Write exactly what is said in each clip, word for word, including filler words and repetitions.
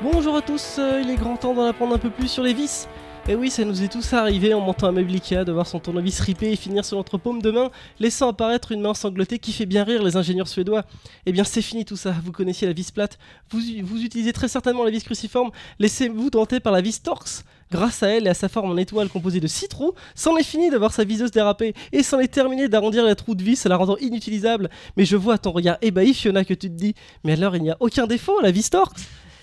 Bonjour à tous, euh, il est grand temps d'en apprendre un peu plus sur les vis. Et oui, ça nous est tous arrivé en montant un meuble Ikea de voir son tournevis ripé et finir sur notre paume de main, laissant apparaître une main sanglotée qui fait bien rire les ingénieurs suédois. Eh bien c'est fini tout ça, vous connaissiez la vis plate, vous, vous utilisez très certainement la vis cruciforme, laissez-vous tenter par la vis torx. Grâce à elle et à sa forme en étoile composée de six trous, c'en est fini de voir sa viseuse déraper, et c'en est terminé d'arrondir la trou de vis, la rendant inutilisable. Mais je vois à ton regard ébahi, Fiona, que tu te dis, mais alors il n'y a aucun défaut à la vis torx.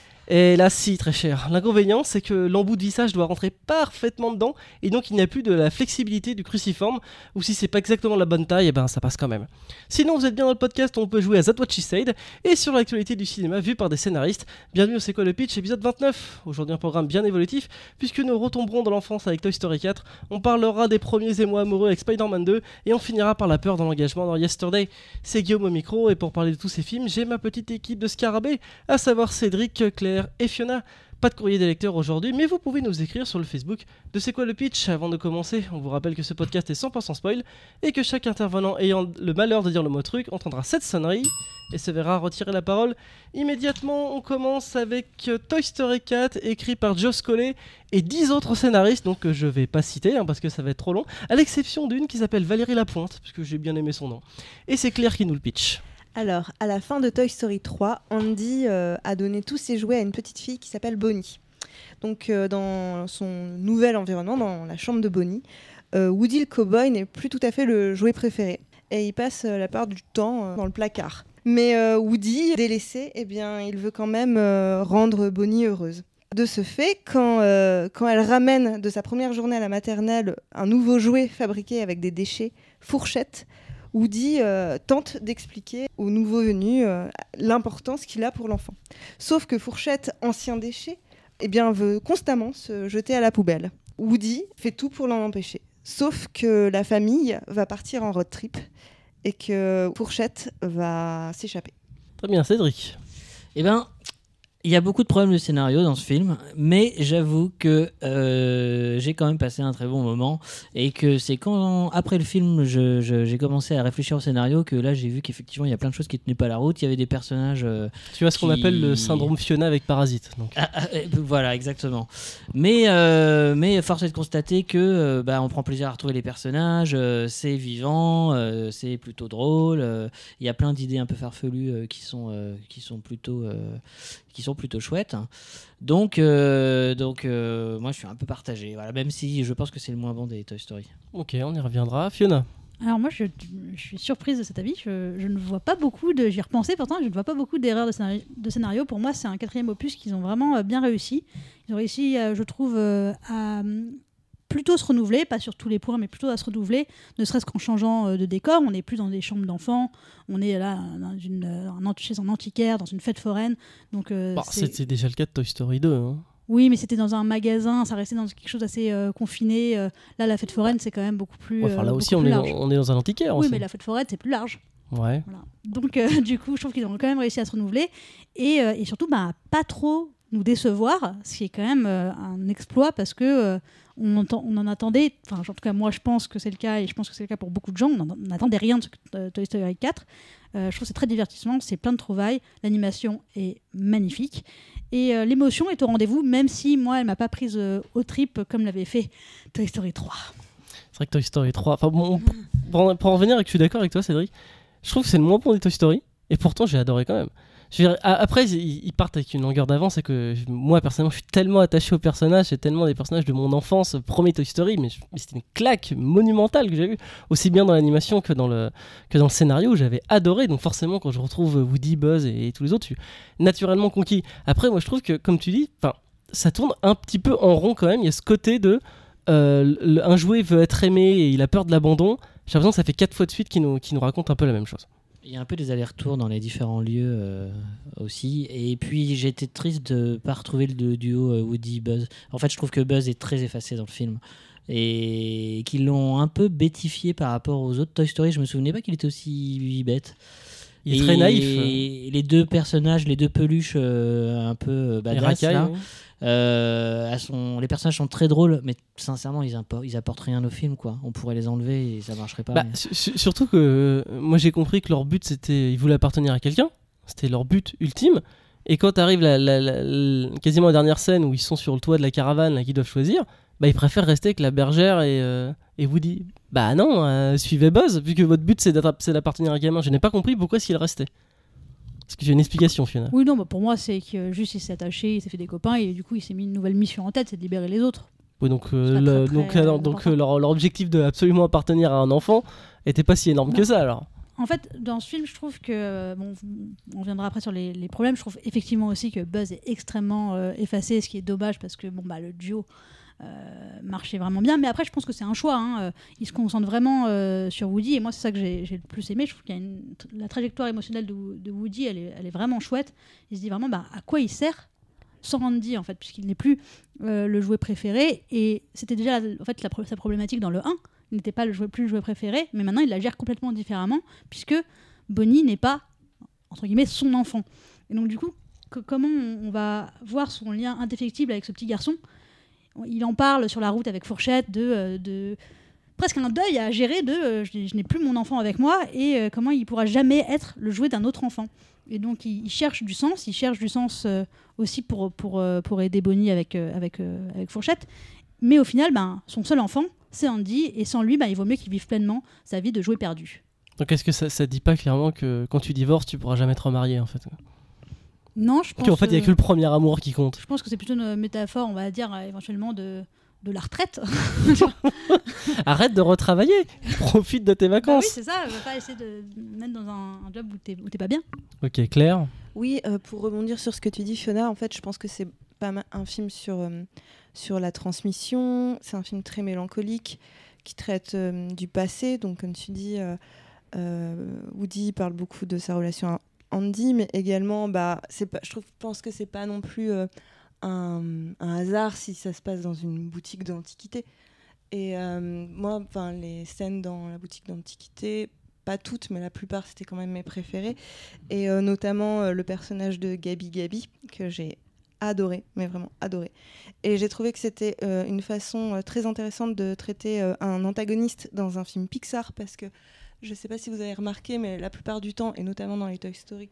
Et là, si, très cher. L'inconvénient, c'est que l'embout de vissage doit rentrer parfaitement dedans, et donc il n'y a plus de la flexibilité du cruciforme, ou si c'est pas exactement la bonne taille, et ben ça passe quand même. Sinon, vous êtes bien dans le podcast où on peut jouer à That's What She Said, et sur l'actualité du cinéma vue par des scénaristes. Bienvenue au C'est quoi le pitch, épisode vingt-neuf. Aujourd'hui un programme bien évolutif, puisque nous retomberons dans l'enfance avec Toy Story quatre, on parlera des premiers émois amoureux avec Spider-Man deux, et on finira par la peur dans l'engagement dans Yesterday. C'est Guillaume au micro, et pour parler de tous ces films, j'ai ma petite équipe de scarabées, à savoir Cédric, Claire et Fiona. Pas de courrier des lecteurs aujourd'hui, mais vous pouvez nous écrire sur le Facebook de C'est quoi le pitch. Avant de commencer, on vous rappelle que ce podcast est cent pour cent spoil et que chaque intervenant ayant le malheur de dire le mot truc entendra cette sonnerie et se verra retirer la parole immédiatement. On commence avec Toy Story quatre, écrit par Joss Collet et dix autres scénaristes, donc que je vais pas citer hein, parce que ça va être trop long, à l'exception d'une qui s'appelle Valérie Lapointe, puisque j'ai bien aimé son nom. Et c'est Claire qui nous le pitch. Alors, à la fin de Toy Story trois, Andy euh, a donné tous ses jouets à une petite fille qui s'appelle Bonnie. Donc, euh, dans son nouvel environnement, dans la chambre de Bonnie, euh, Woody le cowboy n'est plus tout à fait le jouet préféré. Et il passe euh, la part du temps euh, dans le placard. Mais euh, Woody, délaissé, eh bien, il veut quand même euh, rendre Bonnie heureuse. De ce fait, quand, euh, quand elle ramène de sa première journée à la maternelle un nouveau jouet fabriqué avec des déchets, Fourchette, Woody euh, tente d'expliquer au nouveau venu euh, l'importance qu'il a pour l'enfant. Sauf que Fourchette, ancien déchet, eh bien, veut constamment se jeter à la poubelle. Woody fait tout pour l'en empêcher. Sauf que la famille va partir en road trip et que Fourchette va s'échapper. Très bien, Cédric. Eh ben, il y a beaucoup de problèmes de scénario dans ce film, mais j'avoue que euh, j'ai quand même passé un très bon moment et que c'est quand, après le film, je, je, j'ai commencé à réfléchir au scénario que là j'ai vu qu'effectivement il y a plein de choses qui tenaient pas la route. Il y avait des personnages. Euh, tu vois ce qui... qu'on appelle le syndrome Fiona avec Parasite. Donc. Ah, ah, voilà, exactement. Mais, euh, mais force est de constater que euh, bah, on prend plaisir à retrouver les personnages, euh, c'est vivant, euh, c'est plutôt drôle. Il euh, y a plein d'idées un peu farfelues euh, qui, sont, euh, qui sont plutôt. Euh, qui sont plutôt chouettes. Donc, euh, donc euh, moi, je suis un peu partagé. Voilà, même si je pense que c'est le moins bon des Toy Story. Ok, on y reviendra. Fiona. Alors moi, je, je suis surprise de cet avis. Je, je ne vois pas beaucoup de... J'y repensais pourtant, je ne vois pas beaucoup d'erreurs de scénario. De scénario. Pour moi, c'est un quatrième opus qu'ils ont vraiment euh, bien réussi. Ils ont réussi, euh, je trouve, euh, à... plutôt se renouveler, pas sur tous les points, mais plutôt à se renouveler, ne serait-ce qu'en changeant euh, de décor. On n'est plus dans des chambres d'enfants, on est là dans une, euh, un, chez un antiquaire, dans une fête foraine. Donc, euh, bah, c'est... C'était déjà le cas de Toy Story deux. Hein. Oui, mais c'était dans un magasin, ça restait dans quelque chose d'assez euh, confiné. Euh, là, la fête foraine, c'est quand même beaucoup plus, ouais, enfin, là euh, aussi, beaucoup on plus est, large. dans, on est dans un antiquaire. Oui, aussi. mais la fête foraine, c'est plus large. Ouais. Voilà. Donc, euh, du coup, je trouve qu'ils ont quand même réussi à se renouveler et, euh, et surtout, bah, pas trop nous décevoir, ce qui est quand même euh, un exploit parce que euh, on, entend, on en attendait, enfin, en tout cas, moi, je pense que c'est le cas et je pense que c'est le cas pour beaucoup de gens. On n'attendait rien de euh, Toy Story quatre. Euh, je trouve que c'est très divertissant, c'est plein de trouvailles, l'animation est magnifique et euh, l'émotion est au rendez-vous, même si moi, elle m'a pas prise euh, au trip comme l'avait fait Toy Story trois. C'est vrai que Toy Story trois. Enfin bon, pour, pour en revenir et que je suis d'accord avec toi, Cédric, je trouve que c'est le moins bon des Toy Story et pourtant j'ai adoré quand même. Je veux dire, après, ils partent avec une longueur d'avance et que moi, personnellement, je suis tellement attaché aux personnages, c'est tellement des personnages de mon enfance, premier Toy Story, mais, je, mais c'était une claque monumentale que j'ai vue, aussi bien dans l'animation que dans le, que dans le scénario, j'avais adoré, donc forcément, quand je retrouve Woody, Buzz et, et tous les autres, je suis naturellement conquis. Après, moi, je trouve que, comme tu dis, ça tourne un petit peu en rond quand même, il y a ce côté de, euh, le, un jouet veut être aimé et il a peur de l'abandon, j'ai l'impression que ça fait quatre fois de suite qu'il nous, qu'il nous raconte un peu la même chose. Il y a un peu des allers-retours dans les différents lieux euh, aussi. Et puis j'ai été triste de ne pas retrouver le duo euh, Woody-Buzz. En fait, je trouve que Buzz est très effacé dans le film. Et qu'ils l'ont un peu bêtifié par rapport aux autres Toy Story. Je me souvenais pas qu'il était aussi bête. Il est et très naïf. Et les deux personnages, les deux peluches euh, un peu badass, racailles, là, oui. euh, elles sont, les personnages sont très drôles, mais sincèrement, ils, impo- ils apportent rien au film, quoi. On pourrait les enlever et ça marcherait pas. Bah, mais... su- surtout que euh, moi j'ai compris que leur but c'était, ils voulaient appartenir à quelqu'un, c'était leur but ultime. Et quand arrive la, la, la, la, quasiment la dernière scène où ils sont sur le toit de la caravane là, qu'ils doivent choisir, bah, ils préfèrent rester avec la bergère et, euh, et Woody. Bah non, euh, suivez Buzz, vu que votre but c'est, c'est d'appartenir à un gamin. Je n'ai pas compris pourquoi est-ce qu'il restait. Est-ce que j'ai une explication, Fiona? Oui, non, bah pour moi, c'est que juste il s'est attaché, il s'est fait des copains et du coup, il s'est mis une nouvelle mission en tête, c'est de libérer les autres. Oui, donc, euh, C'est pas le, très, donc, très, alors, euh, donc important. euh, leur, leur objectif de absolument appartenir à un enfant était pas si énorme Non. que ça alors. En fait, dans ce film, je trouve que, bon, on viendra après sur les, les problèmes, je trouve effectivement aussi que Buzz est extrêmement euh, effacé, ce qui est dommage parce que bon, bah, le duo euh, marchait vraiment bien. Mais après, je pense que c'est un choix. Hein. Il se concentre vraiment euh, sur Woody et moi, c'est ça que j'ai, j'ai le plus aimé. Je trouve qu'il y a une, la trajectoire émotionnelle de, de Woody, elle est, elle est vraiment chouette. Il se dit vraiment bah, à quoi il sert sans Randy, en fait, puisqu'il n'est plus euh, le jouet préféré. Et c'était déjà en fait, la, sa problématique dans le un. Il n'était pas le jouet, plus le jouet préféré, mais maintenant il la gère complètement différemment, puisque Bonnie n'est pas, entre guillemets, son enfant. Et donc du coup, que, comment on, on va voir son lien indéfectible avec ce petit garçon? Il en parle sur la route avec Fourchette de, de presque un deuil à gérer de euh, je, je n'ai plus mon enfant avec moi et euh, comment il pourra jamais être le jouet d'un autre enfant. Et donc il, il cherche du sens, il cherche du sens euh, aussi pour, pour, euh, pour aider Bonnie avec, euh, avec, euh, avec Fourchette. Mais au final, ben, son seul enfant, c'est Andy, et sans lui, bah, il vaut mieux qu'il vive pleinement sa vie de jouet perdu. Donc est-ce que ça, ça dit pas clairement que quand tu divorces, tu pourras jamais te remarier en fait? Non, je pense. En fait, il y a que le premier amour qui compte. Je pense que c'est plutôt une métaphore, on va dire, euh, éventuellement de, de la retraite. Arrête de retravailler, profite de tes Bah vacances. oui, c'est ça, on va pas essayer de mettre dans un, un job où t'es, où t'es pas bien. Ok, Claire. Oui, euh, pour rebondir sur ce que tu dis, Fiona, en fait, je pense que c'est pas ma- un film sur, euh, sur la transmission. C'est un film très mélancolique qui traite euh, du passé. Donc, comme tu dis, euh, euh, Woody parle beaucoup de sa relation à Andy, mais également, bah, c'est pas, je trouve, pense que c'est pas non plus euh, un, un hasard si ça se passe dans une boutique d'antiquité. Et euh, moi, enfin, les scènes dans la boutique d'antiquité, pas toutes, mais la plupart, c'était quand même mes préférés. Et euh, notamment euh, le personnage de Gabi Gabi, que j'ai adoré, mais vraiment adoré. Et j'ai trouvé que c'était euh, une façon euh, très intéressante de traiter euh, un antagoniste dans un film Pixar, parce que je ne sais pas si vous avez remarqué, mais la plupart du temps, et notamment dans les Toy Story,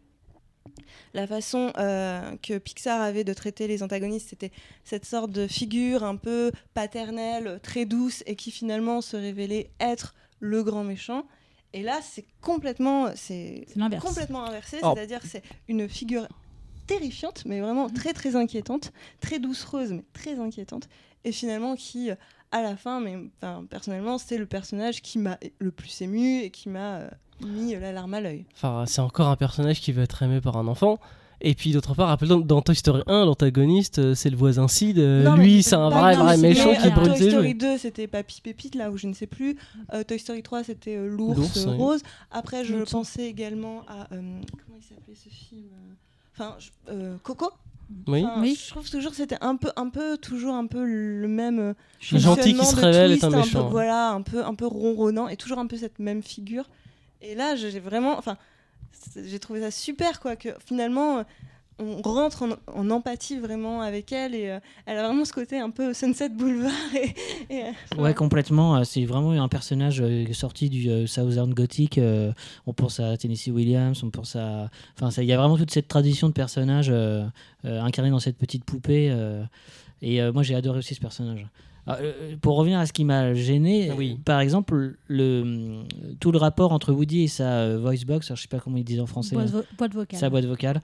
la façon euh, que Pixar avait de traiter les antagonistes, c'était cette sorte de figure un peu paternelle, très douce, et qui finalement se révélait être le grand méchant. Et là, c'est complètement, c'est C'est l'inverse. complètement inversé, Oh. c'est-à-dire c'est une figure terrifiante, mais vraiment très très inquiétante, très doucereuse, mais très inquiétante, et finalement qui, à la fin, mais enfin, personnellement, c'est le personnage qui m'a le plus ému et qui m'a euh, mis la larme à l'œil. Enfin, c'est encore un personnage qui veut être aimé par un enfant. Et puis d'autre part, rappelons dans Toy Story un, l'antagoniste, euh, c'est le voisin Sid. Euh, Non, mais lui, c'est un pas vrai, non, vrai mais méchant mais, qui euh, brûle Toy ses Story jouets. deux, c'était Papy Pépite, là où je ne sais plus. Euh, Toy Story trois, c'était euh, l'ours, L'ours, euh, oui. rose. Après, je L'ours. pensais également à... euh, comment il s'appelait ce film euh, Enfin, je- euh, Coco. Oui. Enfin, Oui. Je trouve toujours que c'était un peu, un peu, toujours un peu le même euh, Le gentil qui se fonctionnement de révèle est twist, un peu- méchant. voilà, un peu, un peu ronronnant et toujours un peu cette même figure. Et là, j'ai vraiment, enfin, c'est- j'ai trouvé ça super, quoi, que finalement, euh, on rentre en, en empathie vraiment avec elle et euh, elle a vraiment ce côté un peu Sunset Boulevard. Et, et, euh, Ouais, complètement. euh, C'est vraiment un personnage euh, sorti du euh, Southern Gothic. euh, on pense à Tennessee Williams, on pense à. Enfin, ça- il y a vraiment toute cette tradition de personnages euh, euh, incarnés dans cette petite poupée. euh, et euh, moi, j'ai adoré aussi ce personnage. Alors, euh, pour revenir à ce qui m'a gêné, Ah oui. euh, par exemple, le, tout le rapport entre Woody et sa euh, voice box, alors, je sais pas comment ils disent en français. Boîte, hein. vo- boîte vocale. Sa boîte vocale,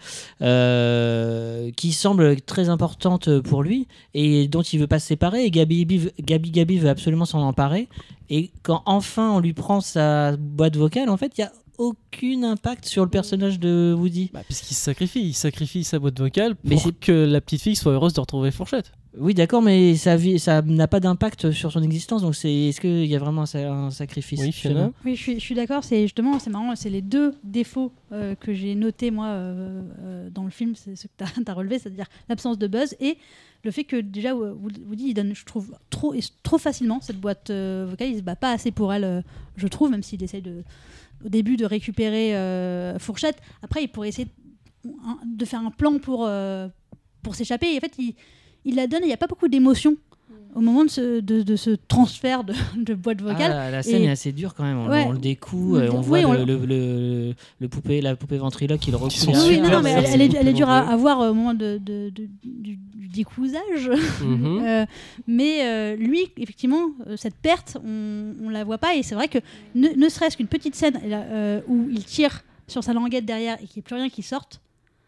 euh, qui semble très importante pour lui et dont il veut pas se séparer. Et Gabi Gabi, veut- Gabi, Gabi veut absolument s'en emparer. Et quand enfin on lui prend sa boîte vocale, en fait, il y a aucun impact sur le personnage de Woody. Bah, puisqu'il se sacrifie, il sacrifie sa boîte vocale pour Mais c'est- que la petite fille soit heureuse de retrouver Fourchette. Oui, d'accord, mais ça, vi- ça n'a pas d'impact sur son existence. Donc, c'est, est-ce qu'il y a vraiment un, sa- un sacrifice Oui, finalement Fiona. Oui, je suis, je suis d'accord. C'est justement, c'est marrant. C'est les deux défauts euh, que j'ai notés moi euh, euh, dans le film. C'est ce que tu as relevé, c'est-à-dire l'absence de buzz et le fait que déjà euh, Woody il donne, je trouve, trop, trop facilement cette boîte euh, vocale. Il se bat pas assez pour elle, euh, je trouve, même s'il essaye de, au début de récupérer euh, Fourchette. Après, il pourrait essayer de, de faire un plan pour euh, pour s'échapper. Et en fait, il il la donne et il n'y a pas beaucoup d'émotion au moment de ce, de, de ce transfert de, de boîte vocale. Ah, la scène et... est assez dure quand même. On, ouais. on le découd, On, on, on oui, voit on... Le, le, le, le poupée, la poupée ventriloque qui le recouvre. sont Oui, non, non, mais elle, elle, est, elle est dure à, à à voir au moment de, de, de, du, du décousage. Mhm. euh, mais euh, lui, effectivement, euh, cette perte, on ne la voit pas. Et c'est vrai que ne, ne serait-ce qu'une petite scène euh, où il tire sur sa languette derrière et qu'il n'y ait plus rien qui sorte,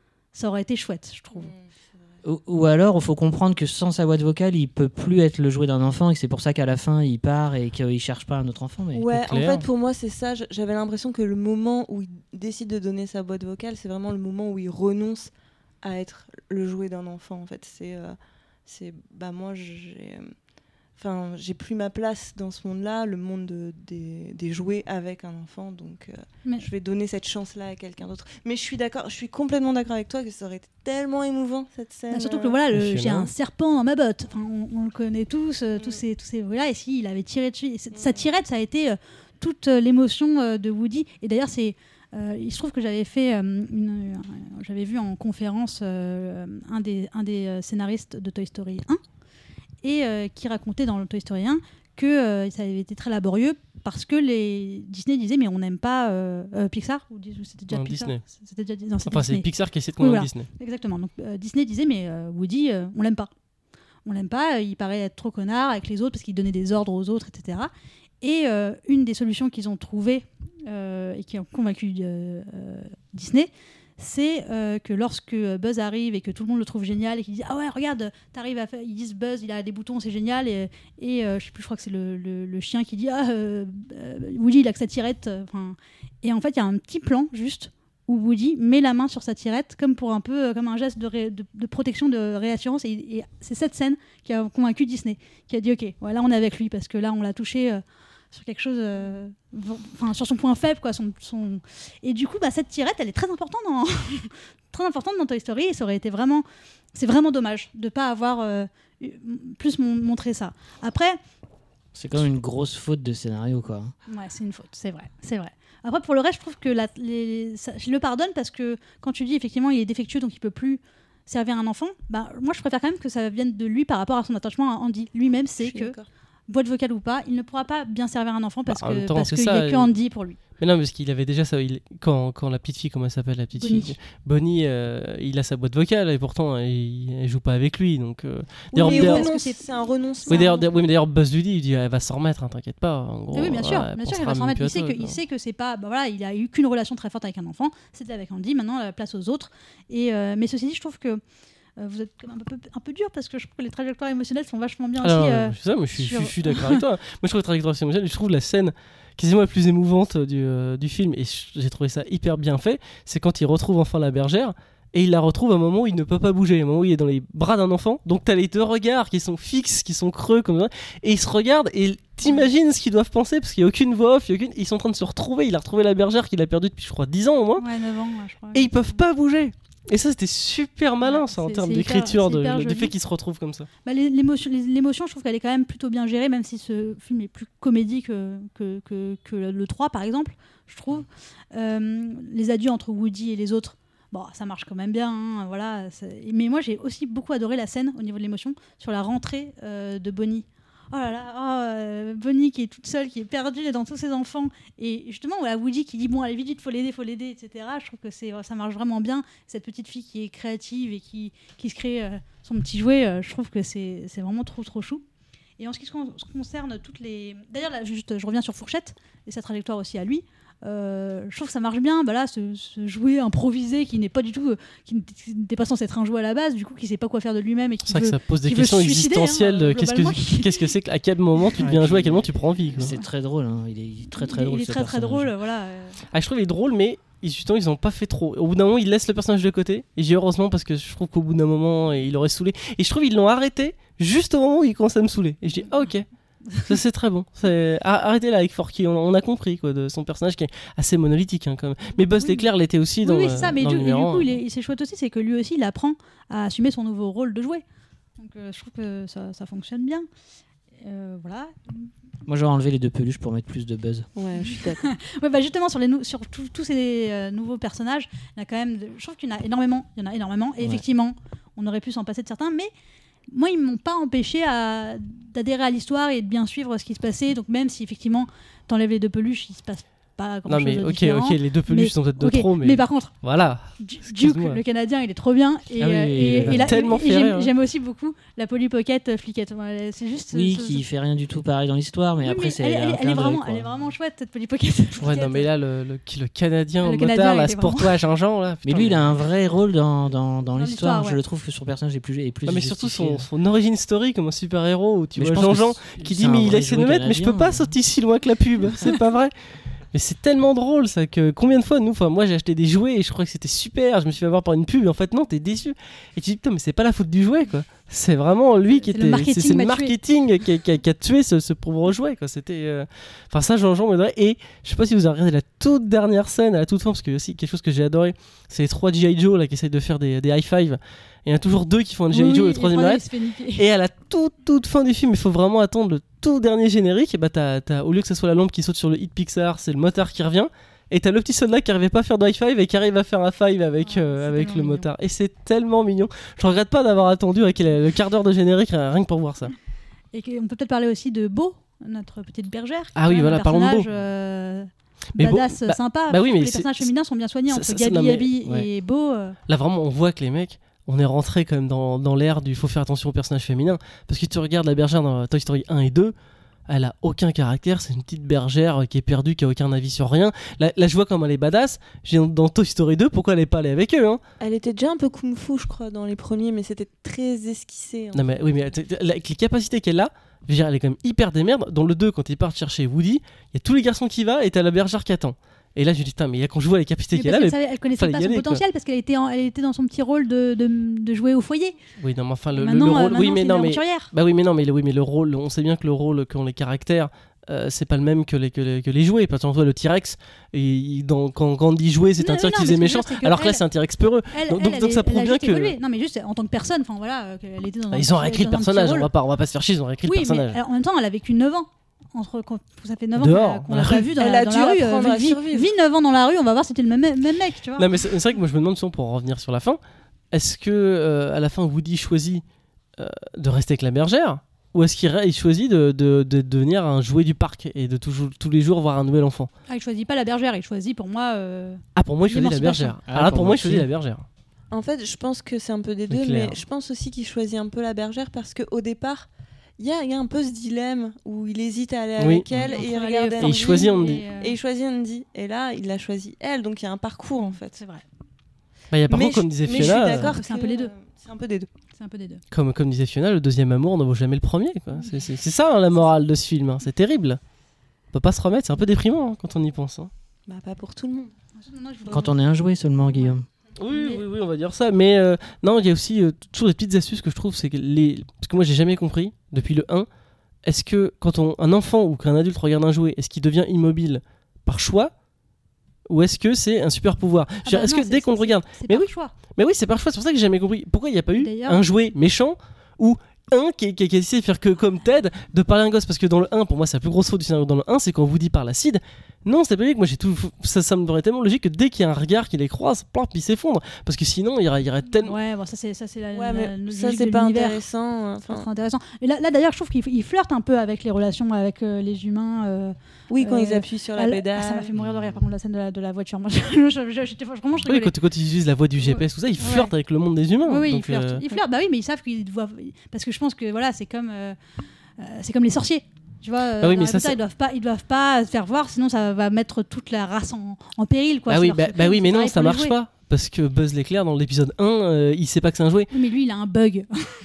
ça aurait été chouette, je trouve. Ou, ou alors, il faut comprendre que sans sa boîte vocale, il peut plus être le jouet d'un enfant et que c'est pour ça qu'à la fin, il part et qu'il cherche pas un autre enfant. Mais Ouais, c'est en clair. fait, pour moi, c'est ça. J'avais l'impression que le moment où il décide de donner sa boîte vocale, c'est vraiment le moment où il renonce à être le jouet d'un enfant. En fait, c'est, euh, c'est, bah moi, j'ai, enfin, j'ai plus ma place dans ce monde-là, le monde de, des, des jouets avec un enfant. Donc, euh, Mais- je vais donner cette chance-là à quelqu'un d'autre. Mais je suis d'accord, je suis complètement d'accord avec toi que ça aurait été tellement émouvant cette scène. Bah, surtout que euh, voilà, le- Passionnant. j'ai un serpent dans ma botte. Enfin, on, on le connaît tous, euh, tous Mm. ces tous ces là. Et si il avait tiré dessus, et cette- sa tirette, ça a été euh, toute euh, l'émotion euh, de Woody. Et d'ailleurs, c'est euh, il se trouve que j'avais fait euh, une, euh, j'avais vu en conférence euh, un des un des euh, scénaristes de Toy Story un et euh, qui racontait dans le Toy Story un que euh, ça avait été très laborieux parce que les Disney disaient mais on n'aime pas euh, euh, Pixar ou dis- ou c'était déjà Non, Pixar. Disney. C'était déjà non, c'était Enfin, c'est Disney. Pixar qui essaie de Oui, convaincre voilà. Disney. Exactement. Donc euh, Disney disait mais euh, Woody, euh, on l'aime pas. On l'aime pas. euh, Il paraît être trop connard avec les autres parce qu'il donnait des ordres aux autres, et cetera. Et euh, une des solutions qu'ils ont trouvées euh, et qui ont convaincu euh, euh, Disney, c'est euh, que lorsque Buzz arrive et que tout le monde le trouve génial et qu'il dit ah ouais regarde t'arrives à faire, ils disent Buzz il a des boutons c'est génial et, et euh, je sais plus je crois que c'est le, le, le chien qui dit ah euh, euh, Woody il a que sa tirette enfin et en fait il y a un petit plan juste où Woody met la main sur sa tirette comme pour un peu euh, comme un geste de, ré- de, de protection de réassurance et, et c'est cette scène qui a convaincu Disney qui a dit ok voilà on est avec lui parce que là on l'a touché euh, sur quelque chose euh, enfin sur son point faible quoi son, son... et du coup bah, cette tirette elle est très importante dans très importante dans Toy Story et ça aurait été vraiment c'est vraiment dommage de pas avoir euh, eu- plus mon- montré ça après c'est quand même une grosse faute de scénario, quoi. ouais c'est une faute c'est vrai c'est vrai après pour le reste je trouve que la, les, ça- je le pardonne parce que quand tu dis effectivement il est défectueux donc il peut plus servir un enfant bah moi je préfère quand même que ça vienne de lui par rapport à son attachement à Andy lui-même je c'est suis que d'accord. boîte vocale ou pas, il ne pourra pas bien servir un enfant parce Bah, en même que temps, parce c'est qu'il n'y ça, a que il- Andy pour lui. Mais non, parce qu'il avait déjà ça. Il... Quand, quand la petite fille, comment elle s'appelle la petite Bonnie. fille Bonnie, euh, il a sa boîte vocale et pourtant il, elle joue pas avec lui. Donc, euh, Oui, d'ailleurs- mais il d'ailleurs- renonce, Parce que c'est- c'est un renoncement. oui, d'ailleurs, d'ailleurs- oui, mais d'ailleurs, Buzz lui dit, il dit, elle va s'en remettre, hein, t'inquiète pas. En gros, Ah oui, bien sûr, ouais, elle bien sûr, il pensera va s'en même remettre. plus à Il sait toi, que, il quoi. sait que c'est pas, bah voilà, il a eu qu'une relation très forte avec un enfant, c'était avec Andy. Maintenant, la place aux autres. Et euh, mais ceci dit, je trouve que euh, vous êtes quand même un peu, un peu dur parce que je trouve que les trajectoires émotionnelles sont vachement bien Alors, aussi. euh, je sais, moi, je suis, je suis- sur- je suis d'accord avec toi. Moi, je trouve la trajectoire émotionnelle, je trouve la scène quasiment la plus émouvante du, euh, du film, et je- j'ai trouvé ça hyper bien fait, c'est quand il retrouve enfin la bergère, et il la retrouve à un moment où il ne peut pas bouger, à un moment où il est dans les bras d'un enfant, donc t'as les deux regards qui sont fixes, qui sont creux, comme ça, et ils se regardent, et t'imagines ce qu'ils doivent penser, parce qu'il n'y a aucune voix off, il y a aucune... ils sont en train de se retrouver, il a retrouvé la bergère qu'il a perdue depuis, je crois, dix ans au moins, Ouais, neuf ans, ouais, je crois. et ils peuvent pas bouger. Et ça, c'était super malin, Ouais, ça, en c'est- termes c'est hyper- d'écriture, c'est de, hyper du joli. fait qu'ils se retrouvent comme ça. Bah, les- l'émotion, les- l'émotion, je trouve qu'elle est quand même plutôt bien gérée, même si ce film est plus comédie que, que, que, que le trois, par exemple, je trouve. Euh, les adieux entre Woody et les autres, bon, ça marche quand même bien. Hein, voilà, c'est- mais moi, j'ai aussi beaucoup adoré la scène, au niveau de l'émotion, sur la rentrée euh, de Bonnie. Oh là là, oh, euh, Bonnie qui est toute seule, qui est perdue dans tous ses enfants. Et justement, voilà, Woody qui dit bon, allez vite, vite, faut l'aider, faut l'aider, et cetera. Je trouve que c'est, ça marche vraiment bien. Cette petite fille qui est créative et qui, qui se crée euh, son petit jouet, euh, je trouve que c'est, c'est vraiment trop, trop chou. Et en ce qui se con- ce concerne toutes les. D'ailleurs, là, juste, je reviens sur Fourchette et sa trajectoire aussi à lui. Euh, je trouve que ça marche bien, bah là, ce, ce jouet improvisé qui n'est pas du tout, euh, qui n'était pas censé être un jouet à la base, du coup, qui sait pas quoi faire de lui-même et qui C'est vrai veut- que ça pose des qui veut questions se suicider, existentielles hein, de qu'est-ce globalement. que qu'est-ce que c'est que- à quel moment tu deviens un Ouais, joueur, à puis- quel moment tu prends vie, quoi. C'est très drôle, hein. Il est très très il, drôle. il est ce très très personnage. drôle, voilà. euh. Ah, je trouve il est drôle, mais ils- justement ils ont pas fait trop. Au bout d'un moment ils laissent le personnage de côté, et j'ai heureusement parce que je trouve qu'au bout d'un moment il aurait saoulé, et je trouve ils l'ont arrêté juste au moment où il commence à me saouler, et je dis ah ok. Ça c'est très bon. C'est... Ar- Arrêtez là avec Forky, on, on a compris quoi de son personnage qui est assez monolithique hein, quand même. Mais Buzz Oui. l'éclair l'était aussi Oui, dans, oui, le- c'est ça, mais dans du, le et du numéro coup, un. il est, c'est chouette aussi, c'est que lui aussi, il apprend à assumer son nouveau rôle de jouet. Donc euh, je trouve que ça, ça fonctionne bien. Euh, voilà. Moi j'aurais enlevé les deux peluches pour mettre plus de buzz. Ouais, je suis d'accord. Ouais, bah justement, sur, les nou- sur tous tous ces euh, nouveaux personnages, il y a quand même. de- Je trouve qu'il y en a énormément. Il y en a énormément. Et Ouais. effectivement, on aurait pu s'en passer de certains, mais moi, ils m'ont pas empêché à, d'adhérer à l'histoire et de bien suivre ce qui se passait. Donc même si effectivement, t'enlèves les deux peluches, il se passe pas grand Non chose mais de ok, différent. ok, les deux peluches Mais- sont peut-être de Ok, trop, mais, mais par contre, voilà. Du- Duke, Excuse-moi. le Canadien, il est trop bien. Et, Ah oui, euh, il et, m'a et la- tellement et fait j'aime, rire, hein. j'aime aussi beaucoup la Polly Pocket euh, fliquette. Voilà, c'est juste. Oui, ce- ce- qui fait rien du tout pareil dans l'histoire, mais Oui, après mais c'est elle, elle- un elle clin est d'œil, vraiment, quoi. elle est vraiment chouette cette Polly Pocket. Ouais, fliquette. non mais là, le, le, le Canadien Le au Canadien, motard, il là, est c'est pour toi, Jean-Jean, là. Mais Putain, lui, il a un vrai rôle dans, dans, dans Dans l'histoire. l'histoire, Je ouais. le trouve que son personnage est plus, est plus Non mais surtout justifié. son, son origin story comme un super-héros où tu Mais je vois pense que Jean-Jean c'est- qui c'est dit un mais il vrai a essayé de me jouet mettre mais je peux canadien. pas sauter si loin que la pub, c'est pas vrai. Mais c'est tellement drôle ça que combien de fois nous, enfin moi j'ai acheté des jouets et je croyais que c'était super, je me suis fait avoir par une pub et en fait non t'es déçu et tu dis putain mais c'est pas la faute du jouet quoi, c'est vraiment lui qui C'est le était, marketing c'est, c'est le m'a tué. marketing qui a, qui a- qui a tué ce, ce pauvre jouet quoi, c'était, euh, enfin ça Jean-Jean me dirait. Et je sais pas si vous avez regardé la toute dernière scène à la toute fin parce que aussi quelque chose que j'ai adoré, c'est les trois G I Joe là qui essayent de faire des, des high five. Il y en a toujours deux qui font un G I Oui, Joe et oui, le troisième il arrête. se fait niquer. Et à la toute toute fin du film, il faut vraiment attendre le tout dernier générique. Et bah t'as, t'as- au lieu que ce soit la lampe qui saute sur le hit Pixar, c'est le motard qui revient. Et t'as le petit soldat qui arrivait pas à faire de high five et qui arrive à faire un five avec, Ah, euh, c'est avec tellement le mignon. motard. Et c'est tellement mignon. Je regrette pas d'avoir attendu avec le le quart d'heure de générique rien que pour voir ça. Et que- on peut peut-être parler aussi de Beau, notre petite bergère. qui est Ah quand oui, même voilà, un parlons de personnage, Beau. euh, Mais Beau- badass, bah- sympa. bah oui, Je trouve mais que les c'est- personnages féminins sont bien soignés ça- entre ça- ça- Gabi, non, mais- Abby ouais. et Beau. euh, Là vraiment on voit que les mecs, on est rentré quand même dans, dans l'ère du faut faire attention aux personnages féminins. Parce que tu regardes la bergère dans Toy Story un et deux, elle a aucun caractère, c'est une petite bergère qui est perdue, qui a aucun avis sur rien. Là, là je vois comme elle est badass. J'ai dans Toy Story deux, pourquoi elle est pas allée avec eux hein. Elle était déjà un peu kung-fu, je crois, dans les premiers, mais c'était très esquissé. hein. Non mais oui mais t- t- avec les capacités qu'elle a, je veux dire, elle est quand même hyper démerde. Dans le deux, quand ils partent chercher Woody, il y a tous les garçons qui va et t'as la bergère qui attend. Et là je me dis putain mais quand je vois les capacités mais qu'elle parce a, qu'elle mais... savait- elle connaissait fallait pas y son aller, quoi. potentiel parce qu'elle était, en- elle était dans son petit rôle de, de, de jouer au foyer. oui non mais enfin le, Et le- maintenant, le euh, rôle, maintenant, oui mais c'est non une mais aventurière. bah oui mais non mais le, oui mais le rôle, on sait bien que le rôle qu'ont les caractères. Euh, c'est pas le même que les, que les, que les jouets. Par exemple, le T-Rex, et il- dans, quand Gandhi jouait, c'était un Non, T-Rex non, qui faisait mais ce que je veux méchant, dire, c'est que alors que là, elle- c'est un T-Rex peureux. Elle, Donc- elle, donc- elle donc est- ça elle prouve a bien juste que- évolué. Non, mais juste en tant que personne, enfin voilà, euh, qu'elle était dans un Bah, ils ont petit- réécrit le dans un petit personnage, on rôle. va, pas, on va pas se faire chier, ils ont réécrit Oui, le personnage. mais euh, en même temps, elle a vécu neuf ans. Entre, quand- ça fait neuf ans Dehors, qu'on l'a- qu'on dans l'a la pas rue. vu dans Elle la, a dans dû la rue. apprendre euh, à vis- survivre. Vis neuf ans dans la rue, on va voir si c'était le même, même mec, tu vois. Non, mais c'est c'est vrai que moi je me demande, sinon, pour en revenir sur la fin, est-ce que euh, à la fin Woody choisit euh, de rester avec la bergère ou est-ce qu'il ra- il choisit de, de, de devenir un jouet du parc et de toujours, tous les jours voir un nouvel enfant? Ah, il choisit pas la bergère, il choisit pour moi. euh, Ah, pour moi, il choisit la L'émancipation. bergère. Ah, Alors là, pour pour moi moi, il choisit aussi. la bergère. En fait, je pense que c'est un peu des C'est deux, clair. mais je pense aussi qu'il choisit un peu la bergère parce qu'au départ, il y a, il y a un peu ce dilemme où il hésite à aller Oui. avec elle entre et il aller regarde au Et il Andy, choisit Andy. et, euh, et il choisit Andy. Et là, il a choisi elle, donc il y a un parcours en fait. C'est vrai, Bah, il y a par mais contre, comme je- disait mais je suis Fiona, euh, d'accord C'est un que, peu les deux. euh, C'est un peu des deux. c'est un peu des deux. comme, comme disait Fiona, le deuxième amour ne vaut jamais le premier. Quoi. C'est, c'est- c'est ça hein, la morale de ce film. hein. C'est terrible. On peut pas se remettre, c'est un peu déprimant hein, quand on y pense. hein. Bah, pas pour tout le monde. Non, je voudrais- Quand on est un jouet seulement, Guillaume. Oui, Mais- oui, oui, on va dire ça. Mais euh, non, il y a aussi euh, toujours des petites astuces que je trouve. C'est que les... Parce que moi, j'ai jamais compris, depuis le un, est-ce que quand on... un enfant ou qu'un adulte regarde un jouet, est-ce qu'il devient immobile par choix ou est-ce que c'est un super pouvoir? Je veux dire, bah Est-ce non, que c'est- dès qu'on le c'est- regarde. C'est Mais par oui. choix. Mais oui, c'est par choix, c'est pour ça que j'ai jamais compris. Pourquoi il n'y a pas eu D'ailleurs- un jouet méchant ou un qui, qui, qui a essayé de faire que comme Ted, de parler à un gosse? Parce que dans le un, pour moi, c'est la plus grosse faute du scénario dans le un, c'est quand Woody parle à Sid. Non, c'est pas logique. Moi, j'ai tout. Ça, ça me paraît tellement logique que dès qu'il y a un regard qui les croise, plop, il s'effondre. Parce que sinon, il y aurait, il y aurait tellement. Ouais, bon, ça c'est ça c'est la, Ouais, la- mais la ça, logique c'est de pas l'univers. intéressant. C'est pas Enfin, trop intéressant. Et là, là d'ailleurs, je trouve qu'il il flirte un peu avec les relations avec euh, les humains. euh, oui, quand Euh, ils appuient sur la ah, là- pédale. ah, ça m'a fait mourir de rire, par contre, la scène de la, de la voiture. Moi, je- je- je- j'étais vraiment, je Oui, rigolais. quand, quand ils utilisent la voix du G P S, tout ça, ils Ouais. flirtent avec le monde des humains. Oui, oui, ils Donc, flirtent. euh, Ils flirtent, bah oui, mais ils savent qu'ils doivent. Parce que je pense que voilà, c'est comme, euh, euh, c'est comme les sorciers. Tu vois, euh, Ah oui, dans mais la ça, Vita, ça- ils doivent pas, ils doivent pas se faire voir, sinon ça va mettre toute la race en, en péril, quoi. Ah C'est oui, leur bah, secret, bah oui, c'est mais non, pareil ça pour les marche jouets. pas. Parce que Buzz l'éclair, dans l'épisode un, euh, il sait pas que c'est un jouet. Oui, mais lui, il a un bug.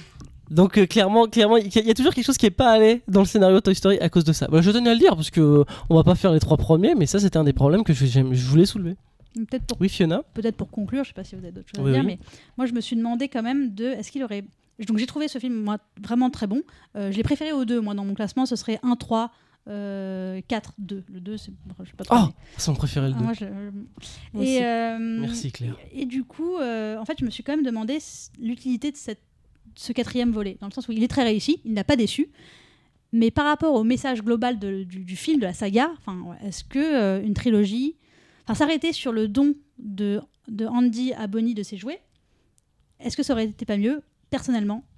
Donc euh, clairement, clairement, il y, a- il y a toujours quelque chose qui est pas allé dans le scénario Toy Story à cause de ça. Bah, je tenais à le dire parce que euh, on va pas faire les trois premiers, mais ça c'était un des problèmes que je, j'aime- je voulais soulever. Peut-être pour Oui, Fiona. peut-être pour conclure, je sais pas si vous avez d'autres choses Oui, à dire, oui. mais moi je me suis demandé quand même de est-ce qu'il aurait. Donc j'ai trouvé ce film moi, vraiment très bon. Euh, je l'ai préféré aux deux, moi dans mon classement, ce serait un, trois, euh, quatre, deux. Le deux, c'est. Je sais pas trop. Oh, mais- c'est mon préféré le Ah, deux. moi, je- Moi Et, aussi. euh, Merci, Claire. Et, et du coup, euh, en fait, je me suis quand même demandé s- l'utilité de cette, ce quatrième volet, dans le sens où il est très réussi, il n'a pas déçu. Mais par rapport au message global de- du, du film, de la saga, enfin, ouais, est-ce que euh, une trilogie, enfin, s'arrêter sur le don de, de Andy à Bonnie de ses jouets, est-ce que ça aurait été pas mieux? Personnellement,